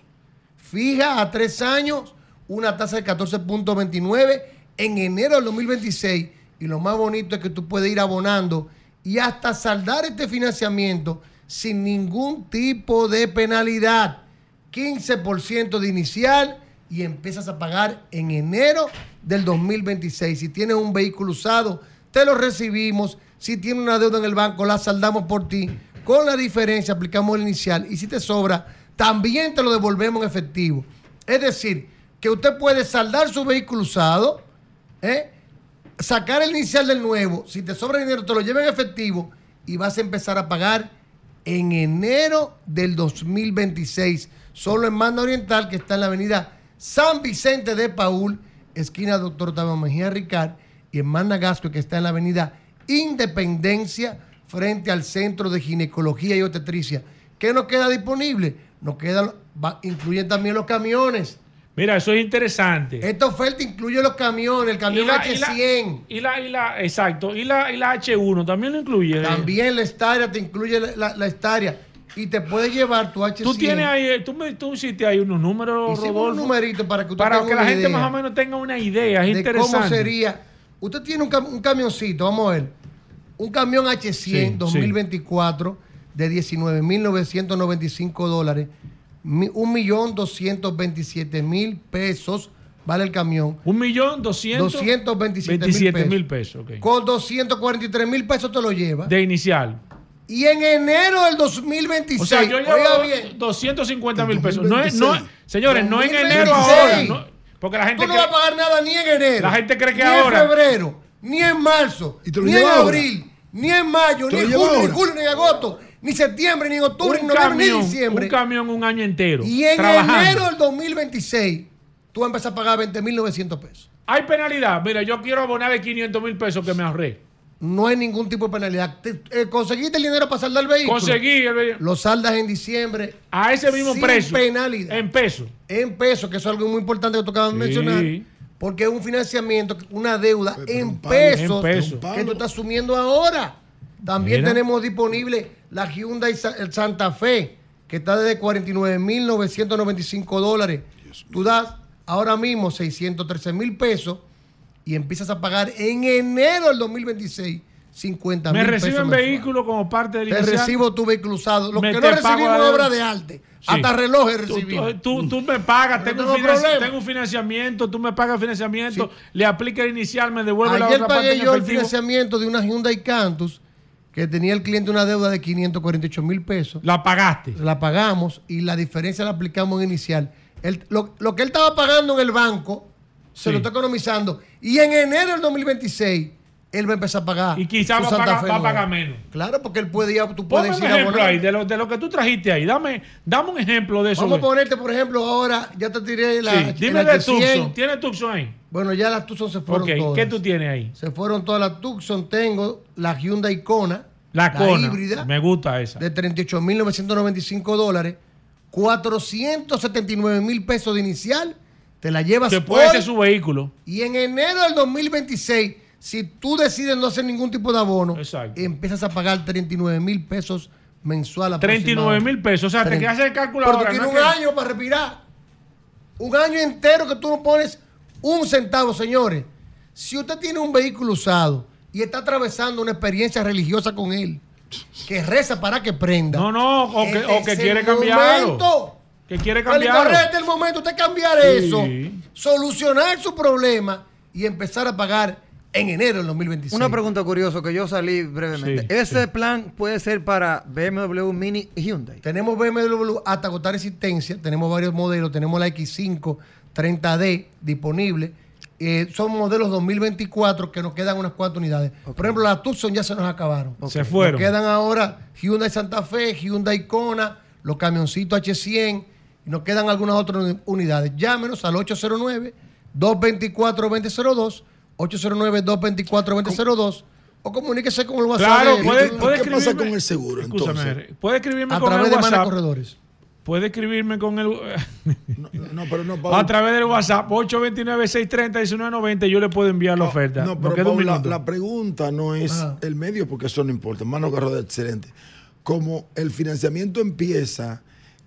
Fija a tres años una tasa de catorce punto veintinueve en enero del dos mil veintiséis. Y lo más bonito es que tú puedes ir abonando y hasta saldar este financiamiento sin ningún tipo de penalidad. quince por ciento de inicial y empiezas a pagar en enero del dos mil veintiséis. Si tienes un vehículo usado, te lo recibimos. Si tienes una deuda en el banco, la saldamos por ti. Con la diferencia aplicamos el inicial y si te sobra, también te lo devolvemos en efectivo. Es decir, que usted puede saldar su vehículo usado, ¿eh? sacar el inicial del nuevo, si te sobra dinero te lo lleva en efectivo y vas a empezar a pagar en enero del dos mil veintiséis, solo en Manda Oriental, que está en la avenida San Vicente de Paúl, esquina Doctor Octavio Mejía Ricard, y en Manda Gasco, que está en la avenida Independencia, frente al Centro de Ginecología y Obstetricia. ¿Qué nos queda disponible? Nos quedan, va, incluyen también los camiones. Mira, eso es interesante. Esta oferta incluye los camiones, el camión la, H cien. Y la, y la, exacto, y la, y la H uno también lo incluye. También la Estaria te incluye la, la, la Estaria. Y te puedes llevar tu H cien. Tú tienes ahí, tú, me, tú hiciste ahí unos números, Hicimos Rodolfo, unos numeritos para que, usted para tenga que la una gente idea más o menos tenga una idea. Es de interesante. cómo sería. Usted tiene un, cam un camioncito, vamos a ver. Un camión H cien Sí, dos mil veinticuatro sí. de diecinueve mil novecientos noventa y cinco dólares. un millón doscientos veintisiete mil pesos vale el camión. Un millón doscientos veintisiete mil pesos. Okay. Con doscientos cuarenta y tres mil pesos te lo lleva. De inicial. Y en enero del dos mil veintiséis. O sea, yo llevo oiga bien, doscientos cincuenta mil pesos. No es, no, señores, no en dos mil enero veintiséis. ahora. No, porque la gente tú no cree, vas a pagar nada ni en enero. La gente cree que ni ahora. Ni en febrero, ni en marzo, ¿Y te lo ni en lleva ahora? abril, ni en mayo, ¿Te ni lo en lleva julio, ni ahora? julio, ni en agosto, ni septiembre, ni en octubre, ni un noviembre, camión, ni diciembre. un camión un año entero. Y en trabajando. enero del dos mil veintiséis, tú vas a empezar a pagar veinte mil novecientos pesos. Hay penalidad. Mira, yo quiero abonarle quinientos mil pesos que me ahorré. No hay ningún tipo de penalidad. Te- eh, ¿Conseguiste el dinero para saldar el vehículo? Conseguí el vehículo. Lo saldas en diciembre. A ese mismo sin precio. penalidad. En pesos. En pesos, que eso es algo muy importante que tocaba Sí. mencionar. Porque es un financiamiento, una deuda Pero en un palo, pesos, en pesos. que tú estás asumiendo ahora. También Mira. tenemos disponible la Hyundai Sa- el Santa Fe, que está desde cuarenta y nueve mil novecientos noventa y cinco dólares. Tú das ahora mismo seiscientos trece mil pesos y empiezas a pagar en enero del dos mil veintiséis cincuenta mil Me pesos. reciben mensuales. vehículos como parte del Te inicial. recibo tu vehículo usado. Lo Me que te no pago recibimos la es obra deuda. de arte. Sí. Hasta relojes Tú, recibimos. tú, tú- tú me pagas, No tengo, tengo un financi- problema. tengo un financiamiento, tú me pagas financiamiento, le aplica el inicial, me devuelve la Ayer otra parte pagué en yo el efectivo. financiamiento de una Hyundai Cantus que tenía el cliente una deuda de quinientos cuarenta y ocho mil pesos. La pagaste. La pagamos y la diferencia la aplicamos en inicial. Él- lo, lo que él estaba pagando en el banco se Sí. lo está economizando. Y en enero del dos mil veintiséis él va a empezar a pagar. Y quizás su va, a Santa pagar- Fe va a nueva. pagar menos. Claro, porque él puede ir, a- tú Ponme puedes un ir a ejemplo abonar. ahí de lo, de lo que tú trajiste ahí. Dame, dame un ejemplo de eso. Vamos a güey. ponerte, por ejemplo, ahora, ya te tiré la. Sí, Dime el de H cien. Tucson. ¿Tienes Tucson ahí? Bueno, ya las Tucson se fueron Ok, todas. ¿qué tú tienes ahí? Se fueron todas las Tucson. Tengo la Hyundai Kona. La Kona. híbrida. Me gusta esa. De treinta y ocho mil novecientos noventa y cinco dólares. cuatrocientos setenta y nueve mil pesos de inicial. Te la llevas Que puede hoy. ser su vehículo. Y en enero del dos mil veintiséis, si tú decides no hacer ningún tipo de abono, Exacto. empiezas a pagar treinta y nueve mil pesos mensual. treinta y nueve mil pesos. O sea, te Treinta. quedas el cálculo Pero ahora. tú tienes ¿no? un Que- año para respirar. Un año entero que tú no pones un centavo, señores. Si usted tiene un vehículo usado y está atravesando una experiencia religiosa con él, que reza para que prenda. No, no, o que, este o que es quiere el cambiarlo. momento. Que quiere Felipe, cambiarlo. este es el momento usted cambiar Sí. eso, solucionar su problema y empezar a pagar en enero del dos mil veintiséis. Una pregunta curiosa que yo salí brevemente. Sí, ¿Ese sí. plan puede ser para B M W Mini y Hyundai? Tenemos B M W hasta agotar existencia, tenemos varios modelos, tenemos la X cinco treinta D disponible. Eh, son modelos dos mil veinticuatro que nos quedan unas cuantas unidades. Por ejemplo, las Tucson ya se nos acabaron. Se fueron. Nos quedan ahora Hyundai Santa Fe, Hyundai Kona, los camioncitos H cien y nos quedan algunas otras uni- unidades. Llámenos al ocho cero nueve, dos dos cuatro, dos cero cero dos, ocho cero nueve, dos dos cuatro, dos cero cero dos o comuníquese con el WhatsApp. Claro, de- puede, de- puede ¿Qué pasa escribirme. con el seguro, Escúchame, entonces? puede escribirme a con través el de Mana WhatsApp. Corredores. Puede escribirme con el. No, pero no, a Paul. través del WhatsApp ocho dos nueve, seis tres cero, uno nueve nueve cero. Yo le puedo enviar la oferta. No, Nos pero queda un Paul, la, minuto. la pregunta no es Ajá. el medio, porque eso no importa. Mano Carrera, excelente. Como el financiamiento empieza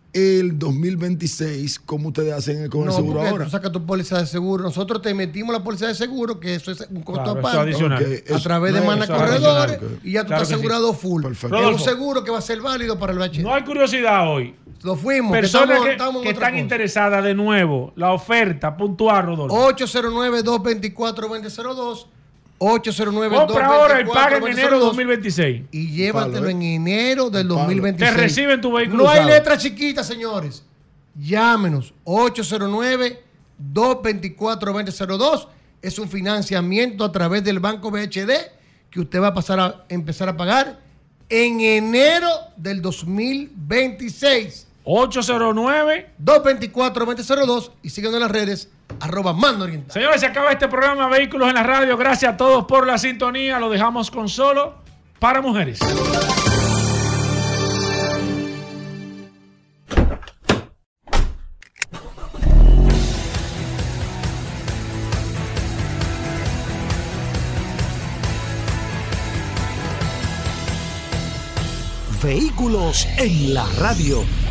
el dos mil veintiséis, como ustedes hacen con no, el seguro ahora. Tú sacas tu póliza de seguro. Nosotros te metimos la póliza de seguro, que eso es un costo Claro, eso aparte. adicional. Okay, A eso- través de no, Mana eso es Corredores. adicional. Y ya tú Claro estás que sí. asegurado full. Perfecto. Es un Rodolfo. seguro que va a ser válido para el H D. No hay curiosidad hoy. Lo fuimos. Personas estamos- que, estamos en que otra están cosa. interesadas de nuevo. La oferta puntual, Rodolfo. ocho cero nueve, dos dos cuatro, dos cero cero dos. ocho cero nueve, dos dos Compra cuatro, ahora y paga en dos enero cero de dos. dos mil veintiséis. Y llévatelo Palo, ¿eh? en enero del dos mil Te veintiséis. reciben tu vehículo No hay usado. letra chiquita, señores. Llámenos. ocho cero nueve, dos dos cuatro, dos cero cero dos. Es un financiamiento a través del Banco B H D que usted va a pasar a empezar a pagar en enero del dos mil veintiséis. ocho cero nueve. dos dos cuatro, dos cero cero dos y síguenos en las redes arroba Mando Oriental. Señores, se acaba este programa Vehículos en la Radio. Gracias a todos por la sintonía. Lo dejamos con Solo para Mujeres. Vehículos en la Radio.